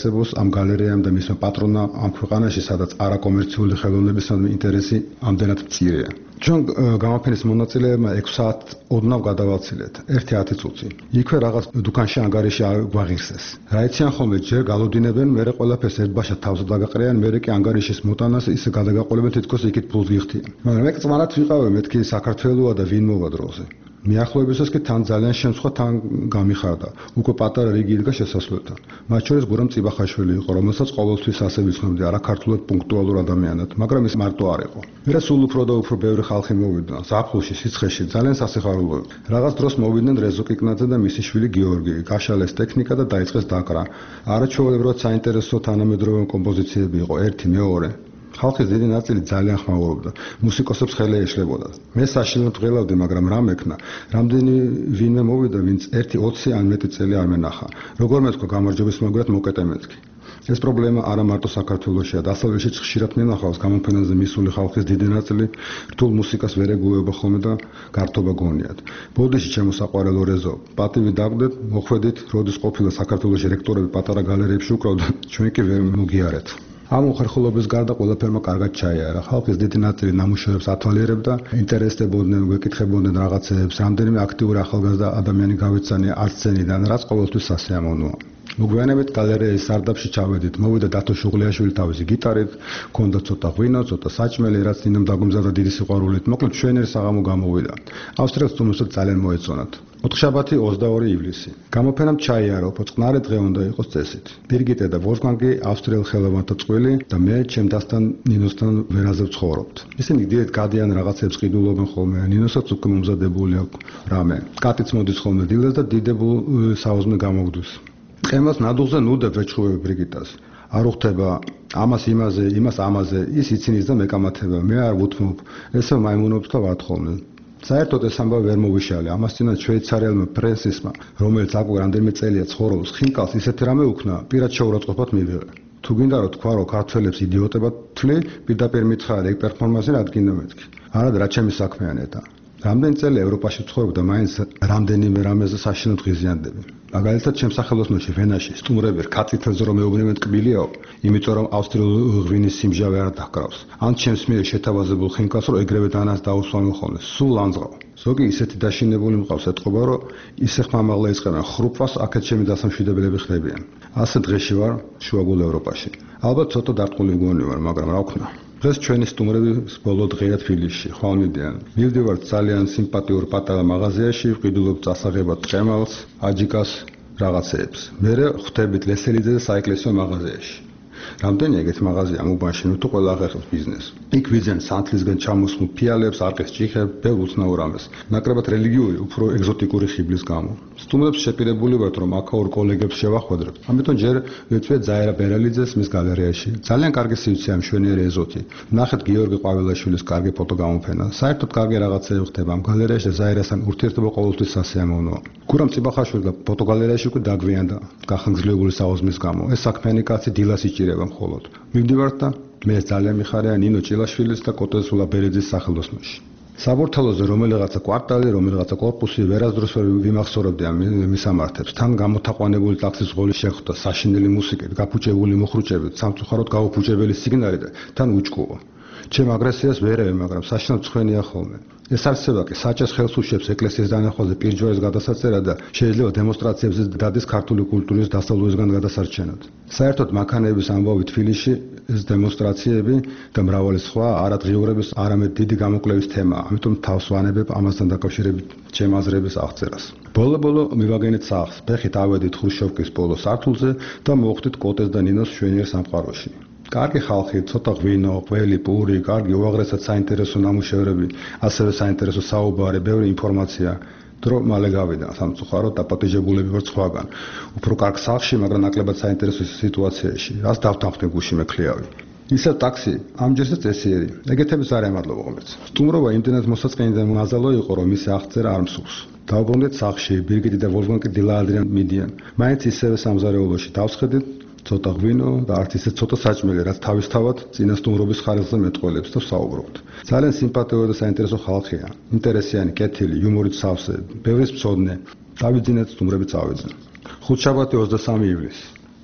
ამ გალერეამ და მისმა პატრონმა ამ ქვეყანაში, სადაც არაკომერციული ხელოვნების ინტერესი ამდენად მწირეა. ჩვენ გამოფენის მონაწილეებმა ექვსი საათ ოდნავ გადავალცილეთ, ერთი ათი წუთი. იქვე რაღაც დუქანში ანგარიში გვაღირსეს. რა იციან ხოლმე, ჯერ გალოდინებენ, მერე ყველაფერს ერთბაშად თავზე დაგაყრიან, მერე კი ანგარიშის მოტანას ისე გადაგაყოლებენ, თითქოს იქით ფულს გიხდიან. მაგრამ ეგ წმანად ვიყავი, მეთქი საქართველოა და ვინ მოვა დროზე. მიახლოებისას კი თან ძალიან შემცხვა თან გამიხარდა. უკვე პატარა რიგი იდგა შესასვლელთან. მათ შორის გურამ წიბახაშვილი იყო, რომელსაც ყოველთვის ასე ვიცნობდი, არა ქართულად პუნქტუალურ ადამიანად, მაგრამ ის მარტო არ იყო. მერე სულ უფრო და უფრო ბევრი ხალხი მოვიდა, ზაფხულში, სიცხეში, ძალიან სასიხარულო იყო. რაღაც დროს მოვიდნენ რეზო კიკნაძე და მისი შვილი გიორგი, გაშალეს ტექნიკა და დაიწყეს დაკრა. არაჩვეულებრივად საინტერესო თანამედროვე კომპოზიციები იყო, ერთი, მეორე. ხალხის დიდი ნაწილი ძალიან ხმაურობდა. მუსიკოსებს ხელი ეშლებოდა. მე საშინლად ვღელავდი, მაგრამ რა მექნა? რამდენი ვინმე მოვიდა, ვინც ერთი ოცი ან მეტი წელი არ მენახა. როგორ მეთქვა გამარჯვების მოგრად მოკეტე მეთქი. ეს პრობლემა არა მარტო საქართველოშია, დასავლეთშიც ხშირად მენახავს გამოფენაზე მისული ხალხის დიდი ნაწილი რთულ მუსიკას ვერ ეგუება ხოლმე და გართობა გონიათ. ბოდიში ჩემო საყვარელო რეზო, პატივი დაგვდეთ, მოხვედით, როდის ყოფილა საქართველოში რექტორები პატარა გალერეებში უკრავდა, ჩვენ კი ვერ მოგიარეთ. ამ უხერხულობის გარდა ყველაფერმა კარგად ჩაიარა. ხალხის დიდი ნაწილი ნამუშევრებს ათვალიერებდა, ინტერესდებოდნენ, გვეკითხებოდნენ რაღაცეებს, რამდენიმე აქტიური ახალგაზრდა ადამიანი გავეცანია არც სცენიდან, რაც ყოველთვის სასიამოვნოა. მოგვიანებით გალერეის სარდაფში ჩავედით, მოვიდა დათო შუღლიაშვილი თავისი გიტარით, ჰქონდა ცოტა ღვინო, ცოტა საჭმელი, რაც ნინომ დაგუმზადდა დიდი სიყვარულით. მოკლედ ჩვენერი საღამო გამოვიდა. ავსტრიელს თუმცა ძალიან მოეწონათ. ოთხშაბათი ოცდაორი ივლისი. გამოფენამ ჩაიარა, უფრო წყნარი დღე უნდა იყოს წესით. ბირგიტე და ვოლფგანგი ავსტრიელ ხელოვანთა წყვილი და მე ჩემთან ნინოსთან ვერაზე ვცხოვრობთ. ისინი დიდ გადიან რაღაცებს ყიდულობენ ხოლმე, ნინოსაც უკვე მომზადებული აქვს რამე. კატიც მოდის ხოლმე დილას და დიდებულ საოზმე გამოგდის. ტყემას ნადუღზე ნუდებ ვეჩხუბები ბრიგიტას. არ უხდება ამას იმაზე, იმას ამაზე, ის იცინის და მეკამათება. მე არ ვუთმობ, ესე მაიმუნობს და ვათხოვნე. საერთოდ ეს ამბავი ვერ მოვიშალე. ამას წინათ შვეიცარიელმა პრესისმა, რომელიც აკვე რამდენიმე წელია ცხოვრობს, ხინკალს ისეთი რამე უქნა, პირად შეურაცხყოფად მივიღე. თუ გინდა რომ თქვა, რომ ქართველებს იდიოტებად თვლი, პირდაპირ მითხრა ეგ პერფორმანსი რადგინდა მეთქი. არა, რა ჩემი საქმეა ნეტა. რამდენი წელი ევროპაში ვცხოვრობ და მაინც რამდენიმე რამეზე საშინოდ ღიზიანდები. მაგალითად, ჩემს სახელოსნოში ვენაში სტუმრები რკაწითელზე რომ მეუბნებენ ტკბილიაო, იმიტომ რომ ავსტრიული ღვინის სიმჟავე არ დაგკრავს. ან ჩემს მიერ შეთავაზებულ ხინკალს რომ ეგრევე დანას დაუსვამო ხოლმე, სულ ანძღავ. ზოგი ისეთი დაშინებული მყავს ეთყობა, რომ ისე ხმამაღლა იწყებენ ხრუპვას, აქეთ ჩემი დასამშვიდებლები ხდებიან. ასე დღეში ვარ შუაგულ ევროპაში. ალბათ ცოტა დარტყული მგონი ვარ, მაგრამ რა ვქნა. დღეს ჩვენი სტუმრები ბოლო დღეა თბილისში, ხვალ მიდიან. მივდივართ ძალიან სიმპათიურ პატარა მაღაზიაში, ვყიდულობ წასაღებად ტყემალს, აჯიკას, რაღაცეებს. მერე ხვდებით ლესელიძე და საეკლესიო მაღაზიაში. რამდენი ეგეთ მაღაზია ამ უბანში, ნუ თუ ყველა აღეხებს ბიზნესს. იქ ვიძენ სანთლისგან ჩამოსხმულ ფიალებს, არყის ჭიხებს, ბევრ უცნაურ რამეს. ნაკლებად რელიგიური, უფრო ეგზოტიკური ხიბლის გამო. სტუმრებს შეპირებული ვართ, რომ აქაურ კოლეგებს შევახვედრებთ. ამიტომ ჯერ ვეწვიეთ ზაირა ბერელიძეს მის გალერეაში. ძალიან კარგი სიუცეა მშვენიერი ეზოთი. ნახეთ გიორგი ყვავილაშვილის კარგი ფოტოგამოფენა. საერთოდ კარგი რაღაცები ხდება ამ გალერეაში და ზაირასთან ურთიერთობა ყოველთვის სასიამოვნოა. გურამ წიბახაშვილი ფოტოგალერეაში უკვე დაგვიანდა გახანგრძლივებული საოზმის გამო. ეს საქმიანი კაცი დილას იჭირება მხოლოდ. მივდივართ და მე ძალიან მიხარია ნინო ჭილაშვილის და კოტეს ულაბერიძის სახელოსნოში. საბურთალოზე რომელიღაცა კვარტალი, რომელიღაცა კორპუსი ვერასდროს ვერ ვიმახსოვრებდი ამ მისამართებს. თან გამოთაყვანებული ტაქსის ღოლი შეხვდა, საშინელი მუსიკით, გაფუჭებული მოხრუჭებით, სამწუხაროდ გაუფუჭებელი სიგნალი და თან უჭკუო. ჩემ აგრესიას ვერევე, მაგრამ საშინელ ცხენია ხოლმე. ეს არსება კი საჭეს ხელს უშებს ეკლესიის დანახვაზე პირჯვარის გადასაწერად და შეიძლება დემონსტრაციებზე დადის ქართული კულტურის დასავლურისგან გადასარჩენად. საერთოდ მანქანების ამბავი თბილისში ეს დემონსტრაციები და მრავალი სხვა არადღიურების არამედ დიდი გამოკვლევის თემაა. ამიტომ თავს ვანებებ ამასთან დაკავშირებით ჩემ აზრების აღწერას. ბოლო-ბოლო მივაგენეთ სახლს, ფეხით ავედით ხრუშოვკის ბოლო სართულზე და მოვხვდით კოტეს და ნინოს მშვენიერ სამყაროში. კარგი ხალხი, ცოტა ღვინო, ყველი, პური, კარგი უაღრესად საინტერესო ნამუშევრები, ასევე საინტერესო საუბარი, ბევრი ინფორმაცია. დრო მალე გავიდა, სამწუხაროდ დაპატიჟებულები ვარ სხვაგან. უფრო კარგ სახლში, მაგრამ ნაკლებად საინტერესო სიტუაციაში. რას დავთანხმდი გუში მექლიავი. ისევ ტაქსი, ამჯერსაც წესიერი. ეგეთების არ ემადლობა ღმერთს. სტუმრობა იმდენად მოსაწყენი და მაზალო იყო, რომ მისი აღწერა არ მსურს. დავბრუნდით სახლში, ბირგიტი და ვოლფგანგი დილაადრიან მიდიან. მაინც ისევე სამზარეულოში დავსხედით. ცოტა ღვინო და არც ისე ცოტა საჭმელი, რაც თავისთავად წინა სტუმრობის ხარისხზე მეტყველებს და საუბრობთ. ძალიან სიმპათიური და საინტერესო ხალხია. ინტერესიანი, კეთილი, იუმორით სავსე, ბევრის მცოდნე. დავიძინეთ სტუმრები წავიდნენ. ხუთშაბათი ოცდასამი ივლისი.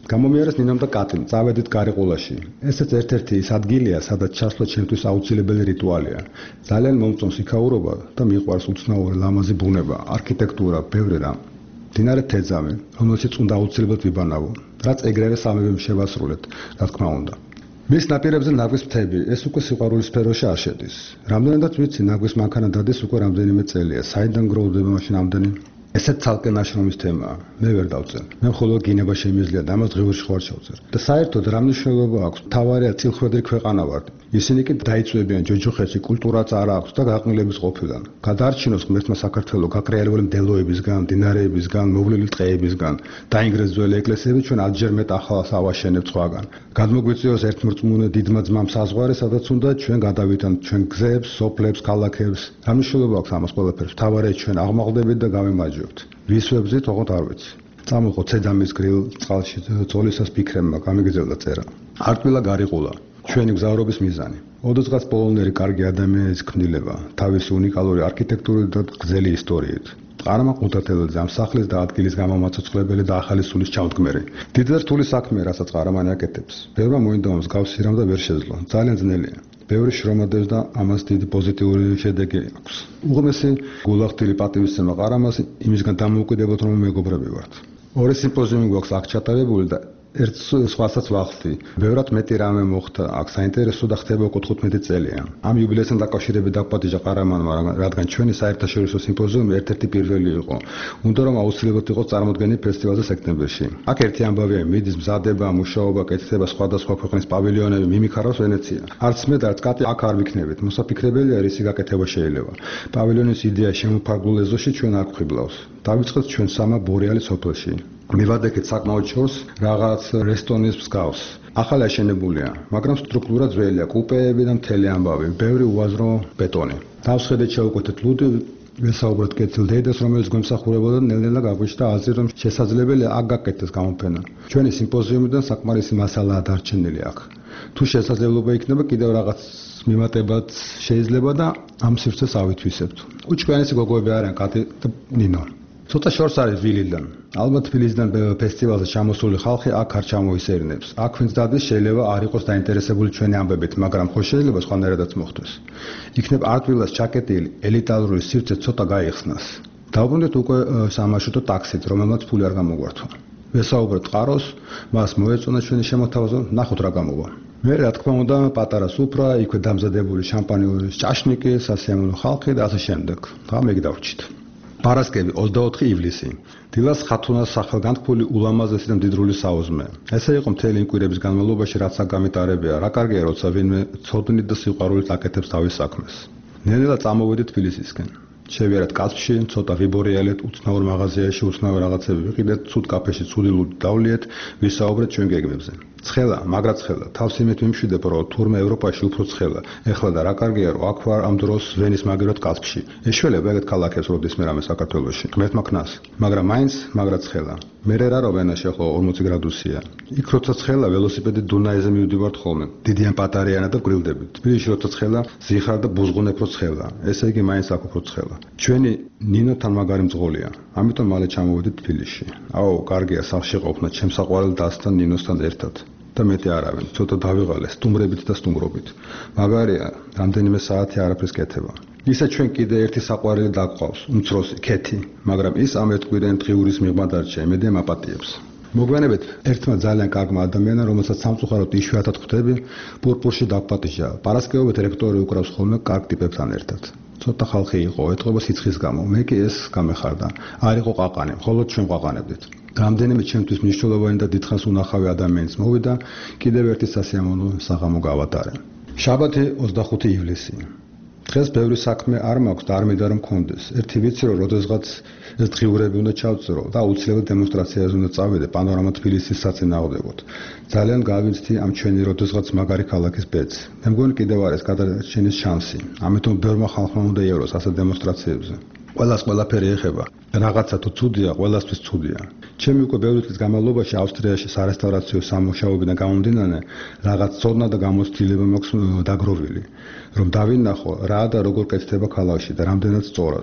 გამომიარეს ნინომ და კატიმ, წავედით გარიყულაში. ესეც ერთ-ერთი ის ადგილია, სადაც ჩასვლა ჩემთვის აუცილებელი რიტუალია. ძალიან მომწონს იქაურობა და მიყვარს უცნაური ლამაზი ბუნება, არქიტექტურა, ბევრი რამ. მდინარე თეძავი, რომელშიც უნდა აუცილებლად ვიბანავო, რაც ეგრევე სამივე შევასრულეთ, რა თქმა უნდა. მის ნაპირებზე ნაგვის მთები, ეს უკვე სიყვარულის სფეროში არ შედის. რამდენადაც ვიცი, ნაგვის მანქანა დადეს უკვე რამდენიმე წელია. საიდან გროვდება მაშინ ამდენი? ესეც ცალკე ნაშრომის თემაა. მე ვერ დავწერ. მე მხოლოდ გინება შემიძლია და ამას ღიურში ხوار შევწერ. და საერთოდ რა მნიშვნელობა აქვს? თავარია წილხვედრი ქვეყანა ვართ. ისინი კი დაიწვევიან ჯოჯოხეთში, კულტურაც არ აქვს და გაყნილების ყოფილან. გადაარჩინოს ღმერთმა საქართველო გაკრეალებული მდელოებისგან, მდინარეებისგან, მოვლილი ტყეებისგან, დაინგრეს ძველი ეკლესიები, ჩვენ ათჯერ მეტ ახალს ავაშენებთ სხვაგან. გადმოგვიწიოს ერთმრწმუნე დიდმა ძმამ საზღვარი, სადაც უნდა ჩვენ გადავიტანთ ჩვენ გზებს, სოფლებს, ქალაქებს. რა მნიშვნელობა აქვს ამას ყველაფერს? თავარია ჩვენ აღმაღლდებით და გავემარჯვებთ. ვის ვებზით, ოღონდ არ ვიცი. წამოყო ცედამის გრილ წყალში ძოლისას ფიქრებმა გამიგრძელდა წერა. არტვილა გარიყულა. ჩვენი გზავრობის მიზანი. ოდესღაც პოლონელი კარგი ადამიანის ქმნილება, თავისი უნიკალური არქიტექტურით და გრძელი ისტორიით. ყარამა ყუთათელაძე ამ სახლის და ადგილის გამომაცოცხლებელი და ახალი სულის ჩამდგმელი. დიდი და რთული საქმეა, რასაც ყარამანი აკეთებს. ბევრმა მოინდომა მსგავსი რამ და ვერ შეძლო. ძალიან ძნელია. ბევრი შრომადებს და ამას დიდი პოზიტიური შედეგი აქვს. უღრმესი გულახდილი პატივისცემა ყარამას იმისგან დამოუკიდებლად რომ მეგობრები ვართ. ორი სიმპოზიუმი გვაქვს აქ ჩატარებული და ერთ სხვასაც ვახდი. ბევრად მეტი რამე მოხდა აქ საინტერესო და ხდება უკვე თხუთმეტი წელია. ამ იუბილეასთან დაკავშირებით დაგპატიჟა ყარამანმა, რადგან ჩვენი საერთაშორისო სიმპოზიუმი ერთ-ერთი პირველი იყო. უნდა რომ აუცილებლად იყოს წარმოდგენილი ფესტივალზე სექტემბერში. აქ ერთი ამბავია, მიდის მზადება, მუშაობა, კეთდება სხვადასხვა ქვეყნის პავილიონები, მიმიქარავს ვენეცია. არც მე და არც კატი აქ არ ვიქნებით. მოსაფიქრებელია რისი გაკეთება შეიძლება. პავილიონის იდეა შემოფარგლულ ეზოში ჩვენ არ გვხიბლავს. დავიწყეთ ჩვენ სამა ბორეალის სოფელში. მივადექეთ საკმაოდ შორს რაღაც რესტორნის მსგავს. ახალი აშენებულია, მაგრამ სტრუქტურა ძველია, კუპეები და მთელი ამბავი, ბევრი უაზრო ბეტონი. დავსხედეთ შევკვეთეთ ლუდი, ვესაუბროთ კეთილ დედას, რომელიც გვემსახურებოდა და ნელ-ნელა გაგვიჩნდა აზრი, რომ შესაძლებელია აქ გაკეთდეს გამოფენა. ჩვენი სიმპოზიუმიდან საკმარისი მასალაა დარჩენილი აქ. თუ შესაძლებლობა იქნება, კიდევ რაღაც მიმატებად შეიძლება და ამ სივრცეს ავითვისებთ. უჩვენესი გოგოები არიან კატი და ნინო. ცოტა შორს არის ვილიდან. ალბათ თბილისიდან ფესტივალზე ჩამოსული ხალხი აქ არ ჩამოისერნებს. აქ ვინც დადის შეიძლება არ იყოს დაინტერესებული ჩვენი ამბებით, მაგრამ ხო შეიძლება სხვანაირადაც მოხდეს. იქნებ არტვილას ჩაკეტილი ელიტარული სივრცე ცოტა გაიხსნას. დავუბრუნდეთ უკვე სამარშრუტო ტაქსით, რომელმაც ფული არ გამოგვართვა. ვესაუბრეთ ყაროს, მას მოეწონა ჩვენი შემოთავაზა, ნახოთ რა გამოვა. მე რა თქმა უნდა პატარა სუფრა, იქვე დამზადებული შამპანიური ჭაშნიკი, სასიამოვნო ხალხი და ასე შემდეგ. და მე დავჭით. პარასკევი ოცდაოთხი ივლისი. დილას ხათუნას სახელგანთქმული ულამაზესი და მდიდრული საუზმე. ესე იყო მთელი იმ კვირების განმავლობაში, რაც აქ გამიტარებია. რა კარგია, როცა ვინმე ცოდნით და სიყვარულით აკეთებს თავის საქმეს. ნელ-ნელა წამოვედით თბილისისკენ. შევიარეთ კაცში, ცოტა ვიბორეალეთ, უცნაურ მაღაზიაში, უცნაურ რაღაცები ვიყიდეთ, ცუდ კაფეში ცუდი ლუდი დავლიეთ, ვისაუბრეთ ჩვენ გეგმებზე. ცხელა, მაგრა ცხელა, თავს იმით ვიმშვიდებ, რომ თურმე ევროპაში უფრო ცხელა. ეხლა და რა კარგია, რომ აქ ვარ ამ დროს ვენის მაგერად კაცში. ეშველება ეგეთ ქალაქებს როდის მე რამე საქართველოში. ღმერთმა ქნას. მაგრამ მაინც მაგრა ცხელა. მე რა რა ვენაში ახლა ორმოცი გრადუსია. იქ როცა ცხელა ველოსიპედით დუნაიზე მივდივართ ხოლმე. დიდიან პატარიანა და გრილდებით. თბილისში როცა ცხელა, ზიხარ და ბუზღუნებ რო ცხელა. ესე იგი მაინც აქ უფრო ცხელა. ჩვენი ნინოთან მაგარი მძღოლია. ამიტომ მალე ჩამოვედით თბილისში. აო, კარგია სახლში ყოფნა, ჩემს საყვარელ დასთან ნინოსთან ერთად. და მეტი არავინ, ცოტა დავიღალე სტუმრებით და სტუმრობით. მაგარია, რამდენიმე საათი არაფერს კეთება. ისა ჩვენ კიდე ერთი საყვარელი დაგყავს, უმცროსი, ქეთი, მაგრამ ის ამ ერთკვირიან დღიურის მიღმა დარჩა, იმედი ამაპატიებს. მოგვიანებით ერთმა ძალიან კარგმა ადამიანმა, რომელსაც სამწუხაროდ იშვიათად ხვდები, პურპურში დაგპატიჟა. პარასკევობით რექტორი უკრავს ხოლმე კარგ ტიპებთან ერთად. ცოტა ხალხი იყო, ეთყობა სიცხის გამო, მე კი ეს გამეხარდა. არ იყო ყაყანი, მხოლოდ ჩვენ ყაყანებდით. რამდენიმე ჩემთვის მნიშვნელოვანი და დიდხანს უნახავი ადამიანის მოვიდა, კიდევ ერთი სასიამოვნო საღამო გავატარე. შაბათი ოცდახუთი ივლისი. დღეს ბევრი საქმე არ მაქვს და არ მინდა რომ მქონდეს. ერთი ვიცი რომ როდესღაც ეს დღიურები უნდა ჩავწერო და აუცილებლად დემონსტრაციაზე უნდა წავიდე პანორამა თბილისის საწინააღმდეგოდ. ძალიან გავიცდი ამ ჩვენი როდესღაც მაგარი ქალაქის ბედს. მე მგონი კიდევ არის გადარჩენის შანსი. ამიტომ ბევრმა ხალხმა უნდა იაროს ასე დემონსტრაციებზე. ყველას ყველაფერი ეხება. რაღაცა თუ ცუდია, ყველასთვის ცუდია. ჩემი უკვე ბევრი წლის განმავლობაში ავსტრიაში სარესტავრაციო სამუშაოებიდან გამომდინარე, რაღაც ცოდნა და გამოცდილება მაქვს დაგროვილი, რომ დავინახო რა და როგორ კეთდება ქალაქში და რამდენად სწორად.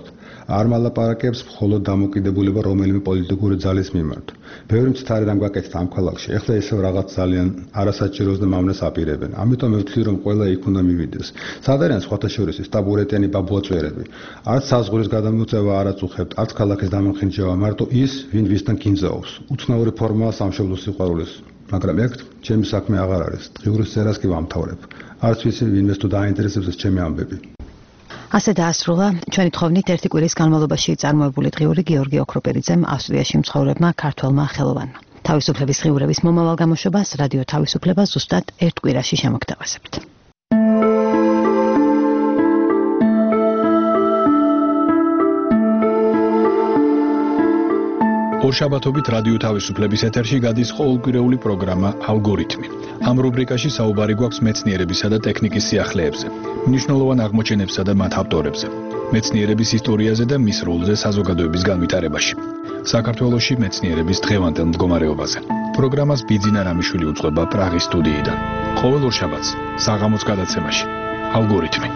არ მალაპარაკებს მხოლოდ დამოკიდებულება რომელიმე პოლიტიკური ძალის მიმართ. ბევრი მცდარიდან გვაკეთეთ ამ ქალაქში. ეხლა ესეო რაღაც ძალიან არასაჭიროს და მავნას აპირებენ. ამიტომ მე ვთვლი რომ ყველა იქ უნდა მივიდეს. სად არიან სხვათა შორის ეს ტაბურეტიანი ბაბუაწვერები? არც საზღვრის გადამოწევა არ აწუხებთ, არც ქალაქის დამამხინჯევა, მარტო ის, ვინ ვისთან კინძაობს. უცნაური ფორმაა სამშობლოს სიყვარულის. მაგრამ ეგ ჩემი საქმე აღარ არის. დღიურის წერას კი ვამთავრებ. არც ვიცი ვინმეს თუ დაინტერესებს ეს ჩემი ამბები. ასე დაასრულა ჩვენი თხოვნით ერთი კვირის განმავლობაში წარმოებული დღიური გიორგი ოქროპერიძემ ავსტრიაში მცხოვრებმა ქართველმა ხელოვანმა. თავისუფლების დღიურების მომავალ გამოშვებას რადიო თავისუფლება ზუსტად ერთ კვირაში შემოგთავაზებთ. ორშაბათობით რადიო თავისუფლების ეთერში გადის ყოველკვირეული პროგრამა ალგორითმი. ამ რუბრიკაში საუბარი გვაქვს მეცნიერებისა და ტექნიკის სიახლეებზე, მნიშვნელოვან აღმოჩენებსა და მათ ავტორებზე, მეცნიერების ისტორიაზე და მის როლზე საზოგადოების განვითარებაში. საქართველოში მეცნიერების დღევანდელ მდგომარეობაზე. პროგრამას ბიძინა რამიშვილი უწყება პრაღის სტუდიიდან. ყოველ ორშაბათს საღამოს გადაცემაში ალგორითმი.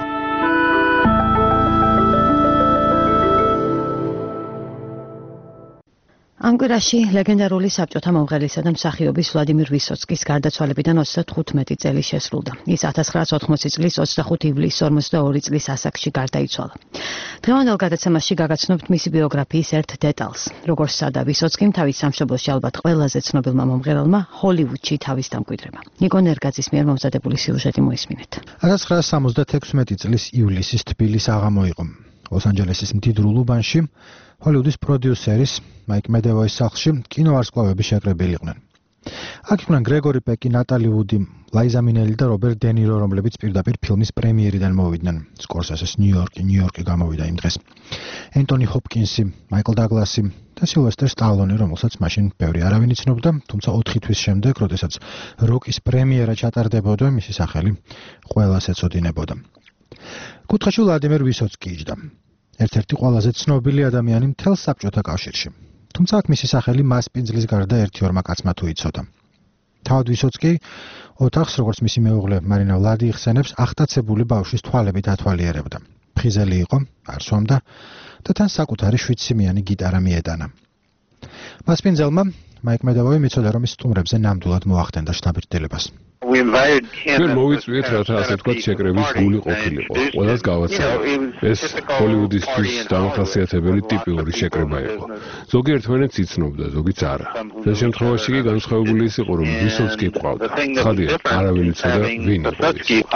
ამ კვირაში ლეგენდარული საბჭოთა მომღერლისა და მსახიობის ვლადიმირ ვისოცკის გარდაცვალებიდან ოცდახუთმეტი წელი შესრულდა. ის ათას ცხრაასი ოთხმოცი წლის ოცდახუთი ივლისის ორმოცდაორი წლის ასაკში გარდაიცვალა. დღევანდელ გადაცემაში გაგაცნობთ მისი ბიოგრაფიის ერთ დეტალს. როგორც სადა ვისოცკიმ თავის სამშობლოში ალბათ ყველაზე ცნობილმა მომღერალმა ჰოლივუდში თავის დამკვიდრება. ნიკო ნერგაძის მიერ მომზადებული სიუჟეტი მოისმინეთ. ათას ცხრაასი სამოცდათექვსმეტი წლის ივლისის თბილის აღამო იყო. ლოს-ანჯელესის მდიდრულ უბანში ჰოლივუდის პროდიუსერის მაიკ მედევოის სახლში კინოვარსკვლავები შეკრებილი იყვნენ. აქ იყვნენ გრეგორი პეკი, ნატალი ვუდი, ლაიზა მინელი და რობერტ დე ნირო, რომლებიც პირდაპირ ფილმის პრემიერიდან მოვიდნენ. სკორსესეს ნიუ-იორკი, ნიუ-იორკი გამოვიდა იმ დღეს. ენტონი ჰოპკინსი, მაიკლ დაგლასი და სილვესტერ სტალონი, რომელსაც მაშინ ბევრი არავინ იცნობდა, თუმცა ოთხი თვის შემდეგ, როდესაც როკის პრემიერა ჩატარდებოდა, მისი სახელი ყველას ეწოდინებოდა. კუთხეში ვლადიმერ ვისოცკი იჯდა. ერთ-ერთი ყველაზე ცნობილი ადამიანი მთელ საბჭოთა კავშირში. თუმცა აქ მისი სახელი მასპინძლის გარდა ერთი-ორმა კაცმა თუ იცოდა. თავად ვისოცკი ოთახს, როგორც მისი მეუღლე მარინა ვლადი იხსენებს, ახტაცებული ბავშვის თვალებით ათვალიერებდა. ფხიზელი იყო, არ სვამდა და თან საკუთარი შვიდსიმიანი გიტარა მიეტანა. მასპინძელმა მაიკ მედევოი მიცოდა, რომ ის სტუმრებზე ნამდვილად მოახდენდა შთაბეჭდილებას. ჩვენ მოვიწვიეთ, რათა ასე თქვა შეკრების გული ყოფილიყო. ყველას გავაცემა. ეს ჰოლივუდისთვის დამახასიათებელი ტიპიური შეკრება იყო. ზოგი ერთმანეთს იცნობდა, ზოგიც არა. ეს შემთხვევაში კი განსხვავებული ის იყო, რომ ვისოცკი ყავდა. ხადია, არავინ იცოდა ვინ იყო.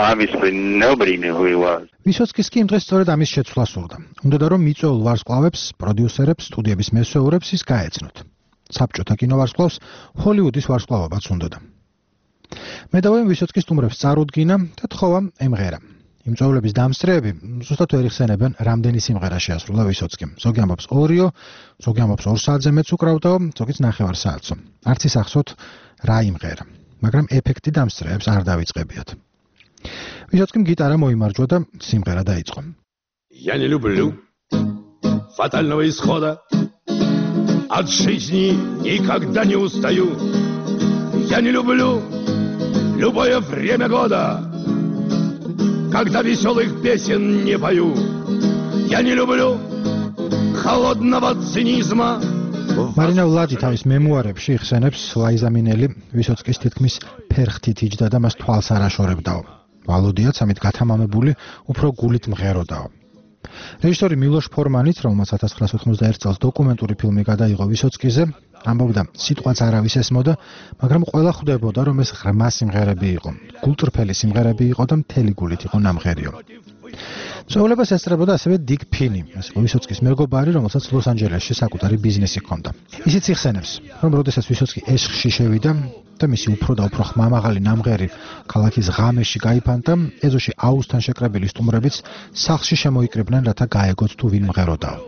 ვისოცკის კი იმ დღეს სწორედ ამის შეცვლა სურდა. უნდოდა რომ მიწვეულ ვარსკვლავებს, პროდიუსერებს, სტუდიების მესვეურებს ის გაეცნოთ. საბჭოთა კინოვარსკვლავს ჰოლივუდის ვარსკვლავობაც უნდოდა. მედევოიმ ვისოცკის სტუმრებს წარუდგინა და თხოვა ემღერა. იმ წვეულების დამსწრეები ზუსტად ვერ იხსენებენ, რამდენი სიმღერა შეასრულა ვისოცკიმ. ზოგი ამბობს ორიო, ზოგი ამბობს ორ საათზე მეც უკრავდაო, ზოგიც ნახევარ საათსო. არც ის ახსოვთ რა იმღერა, მაგრამ ეფექტი დამსწრეებს არ დავიწყებიათ. ვისოცკიმ გიტარა მოიმარჯვა და სიმღერა დაიწყო. Я не люблю фатального исхода. От жизни никогда не устаю. Я не люблю любое время года, когда веселых песен не пою. Я не люблю холодного цинизма. მარინა ვლადი თავის მემუარებში იხსენებს, ლაიზა მინელი ვისოცკის თითქმის ფერხთით იჯდა და მას თვალს არ აშორებდაო. ვალოდიაც ამით გათამამებული, უფრო გულით მღეროდაო. რეჟისორი მილოშ ფორმანიც, რომელმაც ათას ცხრაასი ოთხმოცდაერთი წელს დოკუმენტური ფილმი გადაიღო ვისოცკიზე, ამბობდა, სიტყვაც არავის ესმოდა, მაგრამ ყველა ხვდებოდა, რომ ეს ღრმა სიმღერები იყო. გულწრფელი სიმღერები იყო და მთელი გულით იყო ნამღერიო. წვეულებას ესწრებოდა ასევე დიკ ფინი, ეს ვისოცკის მეგობარი, რომელსაც ლოს-ანჯელესში საკუთარი ბიზნესი ჰქონდა. ისიც იხსენებს, რომ როდესაც ვისოცკი ეშხში შევიდა და მისი უფრო და უფრო ხმამაღალი ნამღერი ქალაქის ღამეში გაიფანტა, ეზოში აუზთან შეკრებილი სტუმრებიც სახლში შემოიკრიბნენ, რათა გაეგოთ თუ ვინ მღეროდაო.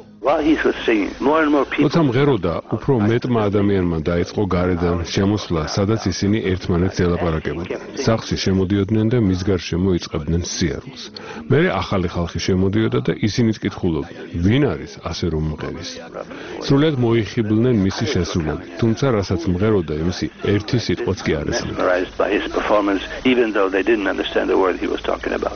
როცა მღეროდა, უფრო მეტმა ადამიანმა დაიწყო გარედან შემოსვლა, სადაც ისინი ერთმანეთს ელაპარაკებოდნენ. სახლში შემოდიოდნენ და მის გარშემო იწყებდნენ სიარულს. მერე ახალი ხალხი შემოდიოდა და ისინიც კითხულობდნენ, ვინ არის ასე რომ მღერის. სრულად მოიხიბლნენ მისი შესრულებით, თუმცა რასაც მღეროდა, მისი ერთი სიტყვაც კი არ ესმოდა.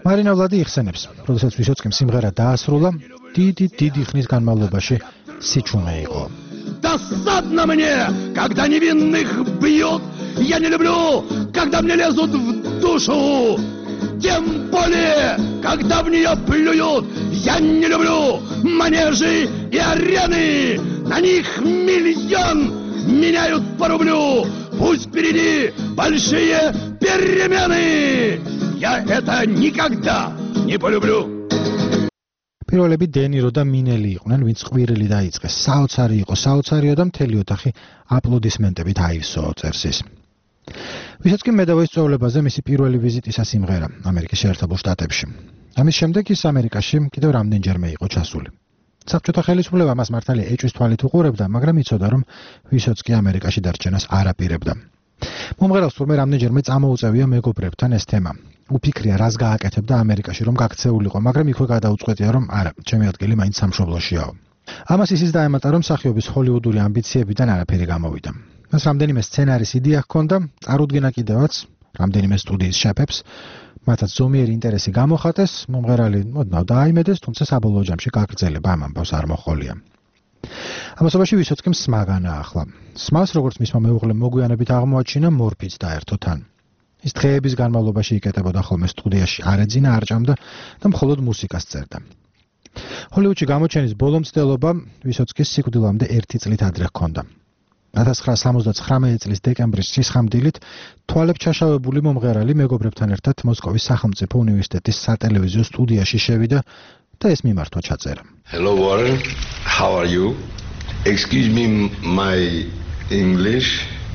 მარინა ვლადი იხსენებს, როდესაც ვისოცკიმ სიმღერა დაასრულა, დიდი დიდი ხნის განმავლობაში სიჩუმე იყო. Досадно мне, когда невинных бьют, я не люблю, когда мне лезут в душу, тем более, когда в нее плюют, я не люблю манежи и арены, на них миллион меняют по рублю, пусть впереди большие перемены, я это никогда не полюблю. პირველები დენირო და მინელი იყვნენ, ვინც ყვირილი დაიწყეს. საოცარი იყო, საოცარიო და მთელი ოთახი აპლოდისმენტებით აივსო წერს ის. ვისაც კი მედავეის სწავლებაზე მისი პირველი ვიზიტისა სიმღერა ამერიკის შეერთებულ შტატებში. ამის შემდეგ ის ამერიკაში კიდევ რამდენჯერმე იყო ჩასული. საბჭოთა ხელისუფლება მას მართალი ეჭვის თვალით უყურებდა, მაგრამ იცოდა, რომ ვისოცკი ამერიკაში დარჩენას არ აპირებდა. მომღერალს თურმე რამდენჯერმე წამოუწევია მეგობრებთან ეს თემა. უფიქრია, რას გააკეთებდა ამერიკაში, რომ გაქცეულიყო, მაგრამ იქვე გადაუწყვეტია, რომ არა, ჩემი ადგილი მაინც სამშობლოშიაო. ამას ისიც დაემატა, რომ მსახიობის ჰოლივუდური ამბიციებიდან არაფერი გამოვიდა. მას რამდენიმე სცენარის იდეა ჰქონდა, წარუდგინა კიდევაც რამდენიმე სტუდიის შეფებს, მათაც ზომიერი ინტერესი გამოხატეს, მომღერალი ოდნავ დააიმედეს, თუმცა საბოლოო ჯამში გაგრძელება ამ ამბავს არ მოჰყოლია. ამასობაში ვისოცკიმ სმა განაახლა. სმას, როგორც მისმა მეუღლემ მოგვიანებით აღმოაჩინა, მორფიც დაერთო თან. ის დღეების განმავლობაში იკეტებოდა ხოლმე სტუდიაში, არ ეძინა, არ ჭამდა და მხოლოდ მუსიკას წერდა. ჰოლივუდში გამოჩენის ბოლო მცდელობა ვისოცკის სიკვდილამდე ერთი წლით ადრე ჰქონდა. ორი ათას ცხრაასა სამოცდათხრამეტი წლის დეკემბრის სისხამდილით თვალებს ჩაშავებული მომღერალი მეგობრებთან ერთად მოსკოვის სახელმწიფო უნივერსიტეტის სატელევიზიო სტუდიაში შევიდა და ეს მიმართვა ჩაწერა. Hello Warren, how are you? Excuse me my English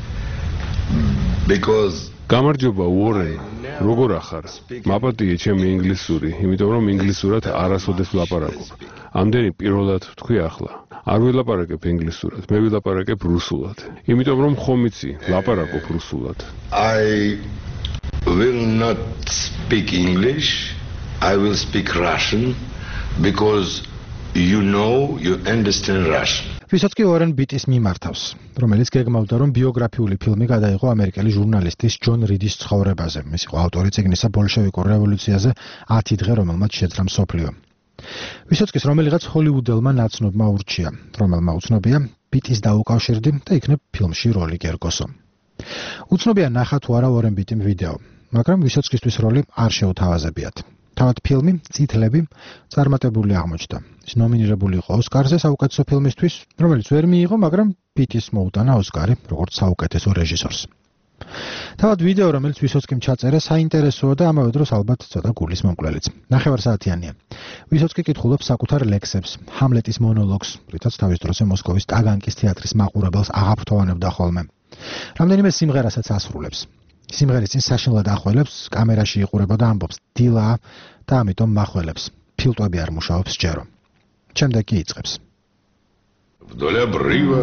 because გამარჯობა უორენ, როგორ ახარ? მაპატიე ჩემი ინგლისური, იმიტომ რომ ინგლისურად არასოდეს ვლაპარაკობ. ამდენი პირველად ვთქვი ახლა. არ ვილაპარაკებ ინგლისურად, მე ვილაპარაკებ რუსულად. იმიტომ რომ ხომ იცი, ვლაპარაკობ რუსულად. I will not speak English, I will speak Russian because you know, you understand Russian. ვისოცკი უორენ ბიტის მიმართავს, რომელიც გეგმავდა, რომ ბიოგრაფიული ფილმი გადაიღო ამერიკელი ჟურნალისტის ჯონ რიდის ცხოვრებაზე. ის იყო ავტორი წიგნისა ბოლშევიკურ რევოლუციაზე ათი დღე, რომელმაც შეძრა მსოფლიო. ვისოცკის რომელიღაც ჰოლივუდელმა ნაცნობმა ურჩია, რომელმა უცნობია ბიტის დაუკავშირდი და იქნებ ფილმში როლი გერგოსო. უცნობია ნახა თუ არა უორენ ბიტიმ ვიდეო, მაგრამ ვისოცკისთვის როლი არ შეუთავაზებიათ. თავად ფილმი წითლები წარმატებული აღმოჩნდა. ის ნომინირებული იყო ოსკარზე საუკეთესო ფილმისთვის, რომელიც ვერ მიიღო, მაგრამ ბიტის მოუტანა ოსკარი როგორც საუკეთესო რეჟისორს. თავად ვიდეო, რომელიც ვისოცკიმ ჩაწერა, საინტერესოა და ამავე დროს ალბათ ცოტა გულის მომკვლელიც. ნახევარსაათიანია. ვისოცკი კითხულობს საკუთარ ლექსებს, ჰამლეტის მონოლოგს, რითაც თავის დროზე მოსკოვის ტაგანკის თეატრის მაყურებელს აღაფრთოვანებდა ხოლმე. რამდენიმე სიმღერასაც ასრულებს. სიმღერის წინ საშინლად ახველებს, კამერაში იყურება და ამბობს დილაა და ამიტომ მახველებს. ფილტვები არ მუშაობს ჯერო. შემდეგ კი იწყებს. Вдоль обрыва,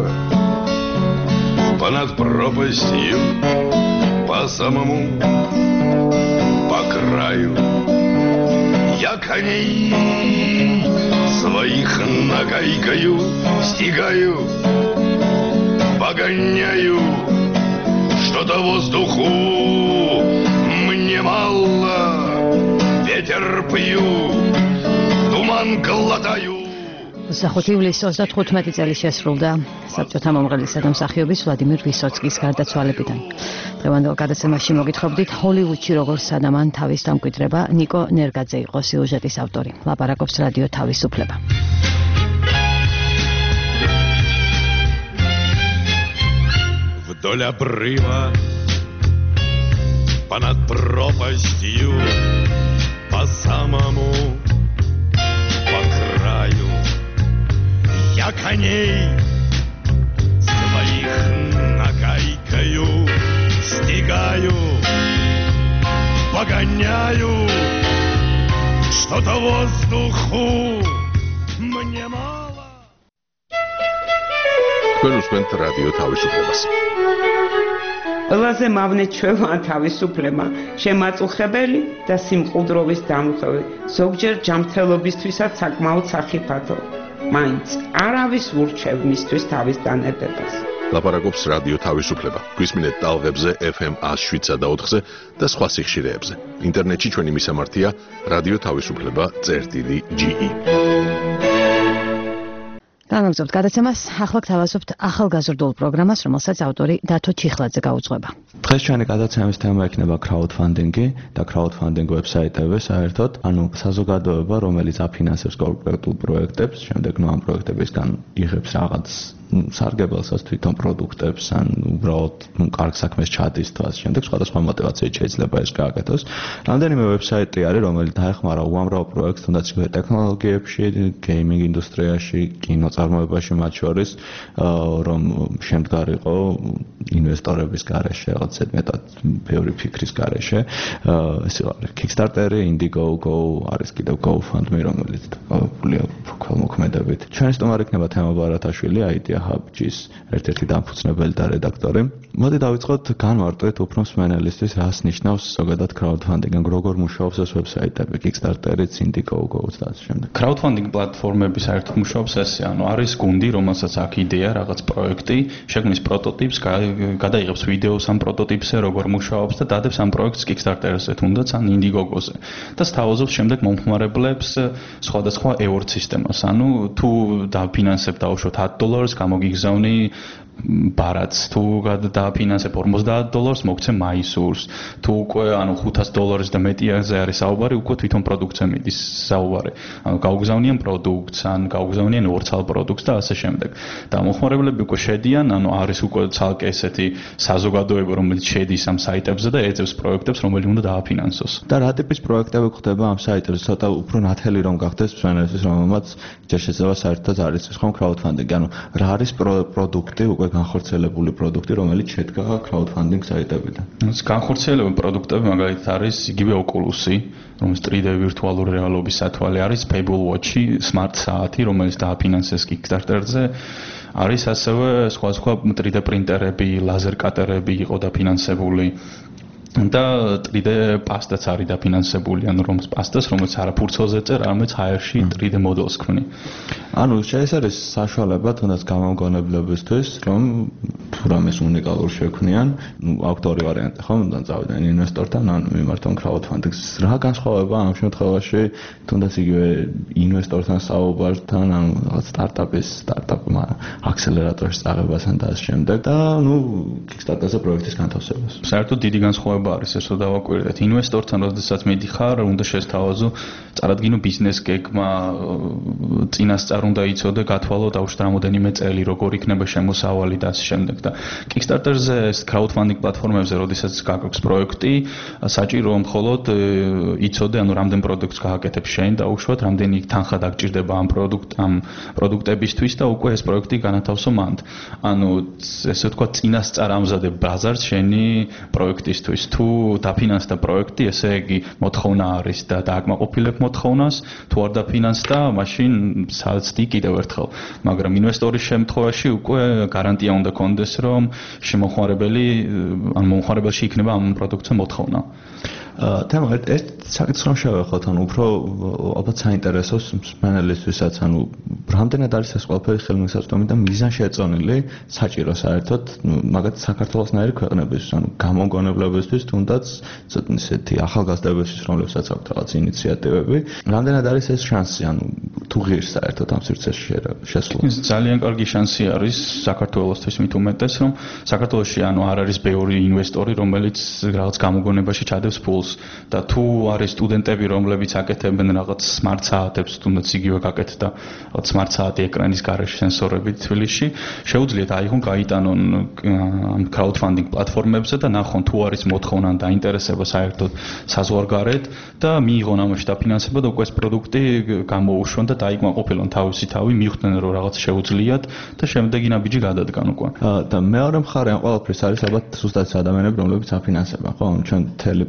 понад пропастью, по самому, по краю, я коней своих нагайкаю, стигаю, погоняю. Что-то воздуху мне мало, ветер пью, туман глотаю. სახუთი ივლისის ოცდათხუთმეტი წელი შესრულდა საბჭოთა მომღერლისა და მსახიობის ვლადიმირ ვისოცკის გარდაცვალებიდან. დღევანდელ გადაცემაში მოგითხრობდით ჰოლივუდში როგორ სადამან თავის დამკვიდრება ნიკო ნერგაძე იყო სიუჟეტის ავტორი. ლაპარაკობს რადიო თავისუფლება. Вдоль обрыва, понад пропастью, по самому, по краю, я коней своих нагайкаю, стигаю, погоняю, что-то воздуху мне мало. თქვენ უსმენთ რადიო თავისუფლებას. ყველაზე მავნე ჩვევა თავისუფლება, შემაწუხებელი და სიმყუდროვის დამხევი, ზოგჯერ ჯანმრთელობისთვისაც საკმაოდ სახიფათო. მაინც არავის ურჩევ მისთვის თავის დანებებას. ლაპარაკობს რადიო თავისუფლება. გვისმინეთ ტალღებზე ეფ ემ one oh seven და ოთხზე და სხვა სიხშირეებზე. ინტერნეტში ჩვენი მისამართია რადიო თავისუფლება წერტილი ჯი ი. განაგზავნებთ გადაცემას, ახლა გთავაზობთ ახალგაზრდულ პროგრამას, რომელსაც ავტორი დათო ჩიხლაძე გაუძღვება. დღეს ჩვენი გადაცემის თემა იქნება crowdfunding-ი და crowdfunding ვებსაიტები საერთოდ, ანუ საზოგადოება, რომელიც აფინანსებს კონკრეტულ პროექტებს, შემდეგ ნუ ამ პროექტებისგან იღებს რაღაც სარგებელსაც თვითონ პროდუქტებს ან უბრალოდ კარგ საქმეს ჩადის თავს, შემდეგ სხვადასხვა მოტივაციით შეიძლება ეს გააკეთოს. რამდენიმე ვებსაიტი არის, რომელიც დაეხმარა უამრავ პროექტს, თუნდაც ტექნოლოგიებში, გეიმინგ ინდუსტრიაში, კინოწარმოებაში მათ შორის, რომ შემდგარიყო ინვესტორების გარეშე, რაღაც ზედმეტად ბევრი ფიქრის გარეშე. ეს არის Kickstarter-ი, Indiegogo, არის კიდევ GoFundMe, რომელიც დაკავებულია ქველმოქმედებით. ჩვენი სტუმარი იქნება თემა ბარათაშვილი, აიდია Hub-ის ერთ-ერთი დამფუძნებელი და რედაქტორი. მოდი დავიწყოთ განმარტოთ უფრო მსმენელისთვის, რას ნიშნავს ზოგადად crowdfunding, როგორ მუშაობს ეს ვებსაიტები, Kickstarter-იც, Indiegogo-ც და ასე შემდეგ. crowdfunding პლატფორმები საერთოდ მუშაობს ესე, ანუ არის გუნდი, რომელსაც აქვს იდეა, რაღაც პროექტი, შექმნის პროტოტიპს, გადაიღებს ვიდეოს ამ პროტოტიპზე, როგორ მუშაობს და დადებს ამ პროექტს Kickstarter-ზე, თუნდაც ან Indiegogo-ზე. და სთავაზობს შემდეგ მომხმარებლებს სხვადასხვა ევორდ სისტემას. ანუ თუ დაფინანსებ დაუშვოთ one dollar-ს, გამოგიგზავნი ბარათს, თუ დააფინანსებ ორმოცდაათ დოლარს, მოგცე მაისურს. თუ უკვე ანუ ხუთას დოლარს და მეტიაზე არის საუბარი, უკვე თვითონ პროდუქტზე მიდის საუბარი. ანუ გაუგზავნიან პროდუქტს, ან გაუგზავნიან ორცალ პროდუქტს და ასე შემდეგ. და მომხმარებლები უკვე შედიან, ანუ არის უკვე ცალკე ესეთი საზოგადოება, რომელიც შედის ამ საიტებზე და ეძებს პროექტებს, რომელიც უნდა დააფინანსოს. და რა ტიპის პროექტები ხდება ამ საიტებზე? ცოტა უფრო ნათელი რომ გახდეს მსმენელისთვის, რომელმაც ჯერ შეიძლება საერთოდ არის ის ხომ crowdfunding, ანუ რა არის პროდუქტი, უკვე განხორციელებული პროდუქტი, რომელიც შედგა crowdfunding საიტებიდან. ეს განხორციელებული პროდუქტები მაგალითად არის იგივე Oculus-ი, რომელიც three D ვირტუალური რეალობის სათვალე არის, Pebble Watch-ი, smart საათი, რომელიც დააფინანსეს Kickstarter-ზე. არის ასევე სხვა სხვა three D პრინტერები, ლაზერ კატერები იყო დაფინანსებული. და three D პასტაც არის დაფინანსებული, ანუ რომ პასტას, რომელიც არა ფურცელზე წერ, არამედ ჰაერში three D მოდელს ქმნი. ანუ ეს არის საშუალება თუნდაც გამომგონებლებისთვის, რომ თუ რამეს უნიკალურ შექმნიან, ნუ აქვთ ორი ვარიანტი, ხო, უნდა წავიდნენ ინვესტორთან, ან მიმართონ crowdfunding-ს. რა განსხვავება ამ შემთხვევაში, თუნდაც იგივე ინვესტორთან საუბართან, ან რაღაც სტარტაპის, სტარტაპმა აქსელერატორის წაღებასთან და ამ შემდეგ და ნუ Kickstarter-ზე პროექტის განთავსებას. საერთოდ დიდი განსხვავება არის ესო დავაკვირდეთ. ინვესტორთან როდესაც მიდიხარ, უნდა შესთავაზო, წარადგინო ბიზნეს გეგმა, წინასწარ უნდა იცოდე, გათვალო დაუშვათ რამოდენიმე წელი, როგორ იქნება შემოსავალი და ასე შემდეგ და Kickstarter-ზე, ეს crowdfunding პლატფორმებზე, როდესაც გაქვს პროექტი, საჭიროა მხოლოდ იცოდე, ანუ რამდენ პროდუქტს გააკეთებ შენ დაუშვათ, რამდენი თანხა დაგჭირდება ამ პროდუქტ ამ პროდუქტებისთვის და უკვე ეს პროექტი განათავსო მანდ. ანუ ესე ვთქვა, წინასწარ ამზადებ ბაზარს შენი პროექტისთვის. თუ დაფინანსდა პროექტი, ესე იგი მოთხოვნა არის და დააკმაყოფილებ მოთხოვნას, თუ არ დაფინანსდა, მაშინ საცდი კიდევ ერთხელ. მაგრამ ინვესტორის შემთხვევაში უკვე გარანტია უნდა კონდეს, რომ შემოხმარებელი ან მომხმარებელში იქნება ამ პროდუქტზე მოთხოვნა. თემა ერთ საკითხს რომ შევეხოთ, ანუ უფრო ალბათ საინტერესოს მსმენელისთვისაც, ანუ რამდენად არის ეს ყველაფერი ხელმისაწვდომი და მიზანშეწონილი, საჭირო საერთოდ, მაგათ საქართველოსნაირი ქვეყნებისთვის, ანუ გამომგონებლებისთვის, თუნდაც ისეთი ახალგაზრდებისთვის, რომლებსაც აქვთ რაღაც ინიციატივები, რამდენად არის ეს შანსი, ანუ თუ ღირს საერთოდ ამ სივრცეში შესვლა. ძალიან კარგი შანსი არის საქართველოსთვის, მით უმეტეს, რომ საქართველოში ანუ არ არის ბევრი ინვესტორი, რომელიც რაღაც გამოგონებაში ჩადებს ფულს. და თუ არის სტუდენტები, რომლებიც აკეთებენ რაღაც smart საათებს, თუნდაც იგივე გაკეთდა რაღაც smart საათი ეკრანის გარეშე სენსორებით თბილისში, შეუძლიათ აიღონ, გაიტანონ ამ crowdfunding პლატფორმებზე და ნახონ თუ არის მოთხოვნა და ინტერესება საერთოდ საზღვარგარეთ და მიიღონ ამაში დაფინანსება და უკვე ეს პროდუქტი გამოუშვან და დაიკმაყოფილონ თავისი თავი, მიხვდნენ რომ რაღაც შეუძლიათ და შემდეგი ნაბიჯი გადადგან უკვე. და მეორე მხარე ამ ყველაფრის არის ალბათ ზუსტად ადამიანები, რომლებიც აფინანსებენ, ხო? ჩვენ თელი პროგრამა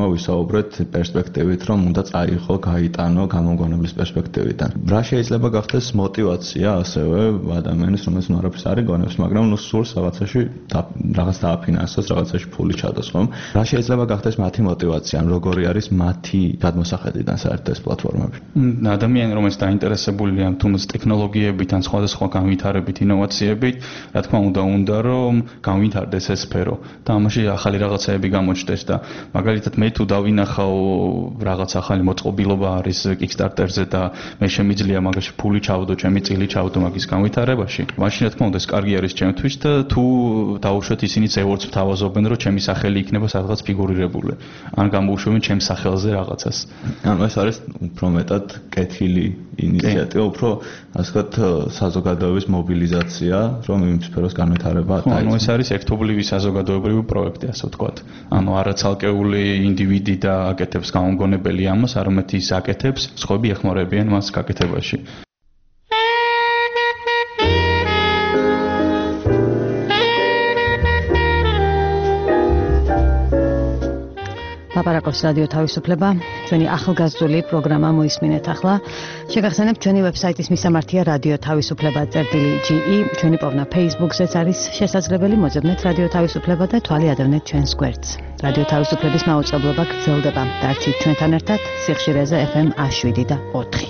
ვისაუბრეთ პერსპექტივით, რომ უნდა წაიღო, გაიტანო გამომგონების პერსპექტივიდან. რა შეიძლება გახდეს мотиваცია ასევე ადამიანის, რომელიც არაფერს არ იგონებს, მაგრამ ნუ სურს რაღაცაში რაღაც დააფინანსოს, რაღაცაში ფული ჩადოს, ხომ? რა შეიძლება გახდეს მათი мотиваცია, ან როგორი არის მათი გადმოსახედიდან საერთოდ ეს პლატფორმები? ადამიანი, რომელიც დაინტერესებულია თუნდაც ტექნოლოგიებით ან სხვადასხვა განვითარებით, ინოვაციებით, რა თქმა უნდა, უნდა რომ განვითარდეს ეს სფერო და ამაში ახალი რაღაცაები გამოჩნდეს და მაგალითად მე თუ დავინახავ რაღაც ახალი მოწყობილობა არის Kickstarter-ზე და მე შემიძლია მაგაში ფული ჩავდო, ჩემი წილი ჩავდო მაგის განვითარებაში. მაშინ რა თქმა უნდა ეს კარგი არის ჩემთვის და თუ დაუშვათ ისინი ზეორც თავაზობენ რომ ჩემი სახელი იქნება სადღაც ფიგურირებული. ან გამოუშვებენ ჩემს სახელზე რაღაცას. ანუ ეს არის უფრო მეტად კეთილი ინიციატივა, უფრო ასე ვთქვათ საზოგადოების მობილიზაცია, რომ იმ სფეროს განვითარება დაიწყოს. ანუ ეს არის ერთობლივი საზოგადოებრივი პროექტი, ასე ვთქვათ. ანუ არა ცალკეული ინდივიდი და აკეთებს გამომგონებელი ამას, არამედ ის აკეთებს, სხვები ეხმარებიან მას გაკეთებაში. ლაპარაკობს რადიო თავისუფლება, ჩვენი ახალგაზრდული პროგრამა მოისმინეთ ახლა. შეგახსენებთ ჩვენი ვებსაიტის მისამართია რადიო თავისუფლება წერტილი ჯი ი, ჩვენი პოვნა Facebook-ზეც არის შესაძლებელი, მოძებნეთ რადიო თავისუფლება და თვალი ადევნეთ ჩვენს გვერდს. რადიო თავისუფლების მაუწყებლობა გრძელდება. დარჩით ჩვენთან ერთად სიხშირეზე ეფ ემ შვიდი და ოთხი.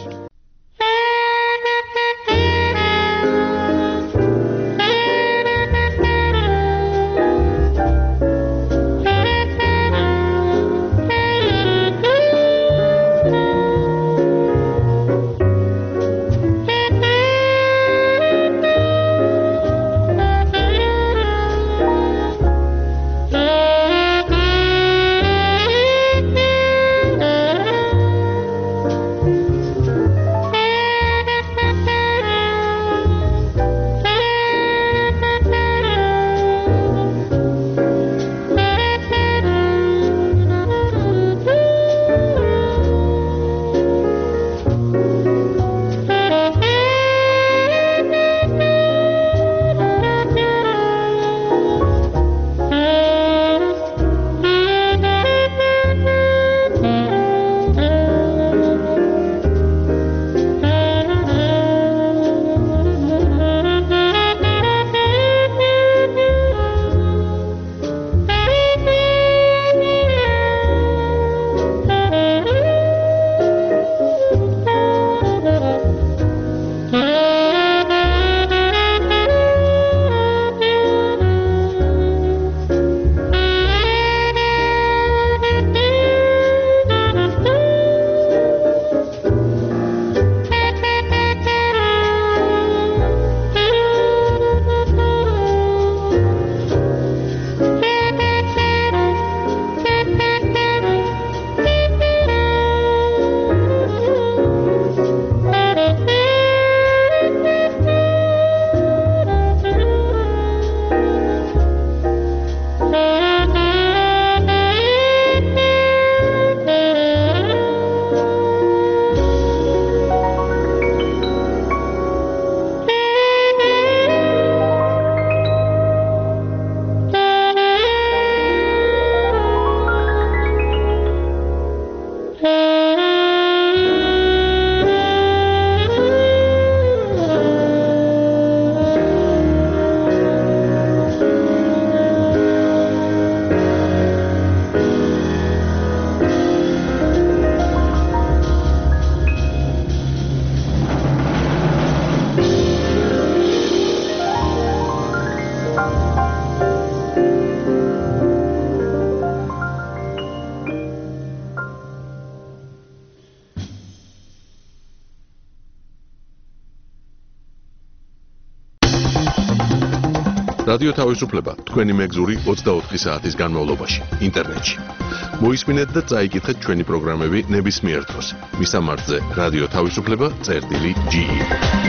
რადიო თავისუფლება თქვენი მეგზური ოცდაოთხი საათის განმავლობაში ინტერნეტში. მოისმინეთ და წაიკითხეთ ჩვენი პროგრამები ნებისმიერ დროს. მისამართზე რადიო თავისუფლება წერტილი ჯი ი.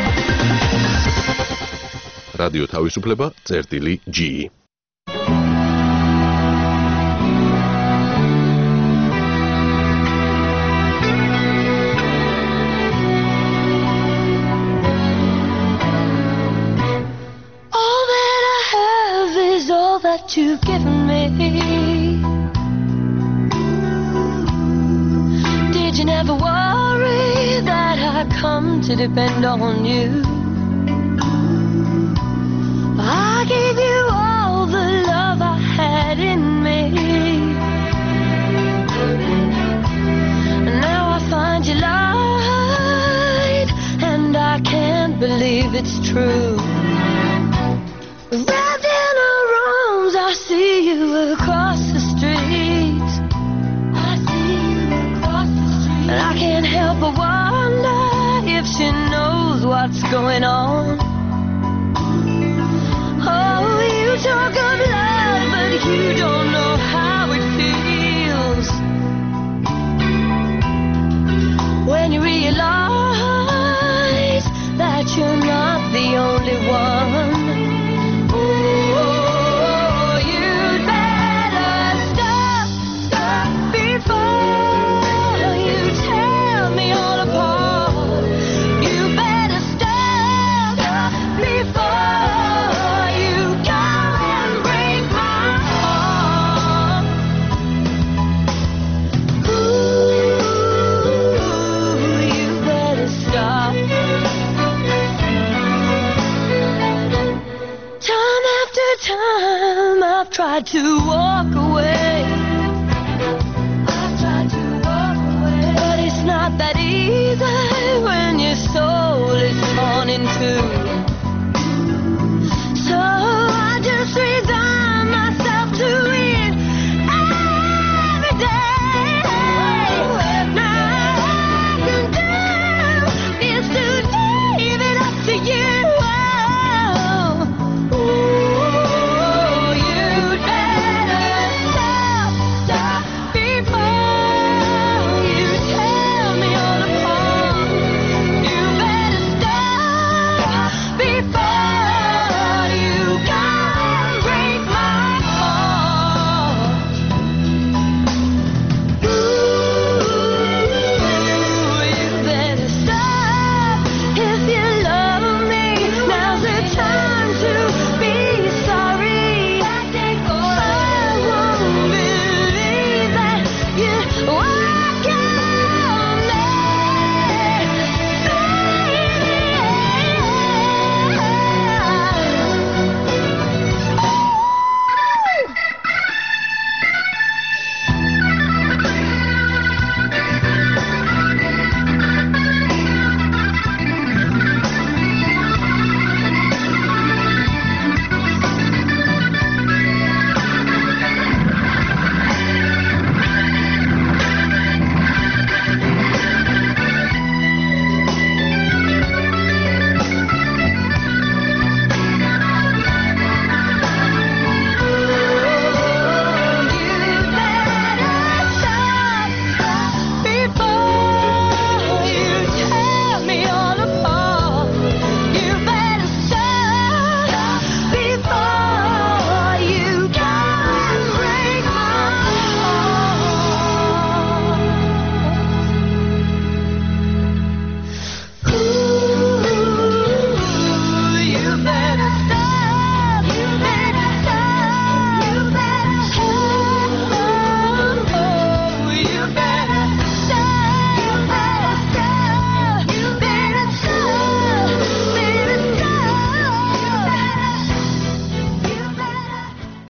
რადიო თავისუფლება წერტილი ჯი ი. You've given me. learned to depend on you. I gave you all the love I had in me. And now I find you lied, and I can't believe it's true. Wrapped in her arms, I see you across the street. I see you across the street. And I can't help but wonder if she knows what's going on. Oh, you talk of love, but you don't know how it feels when you realize that you're not the only one. Oh, you'd better stop, stop before you tear me all apart. You better stop, stop before time I've tried to walk away. I've tried to walk away, but it's not that easy when your soul is torn in two.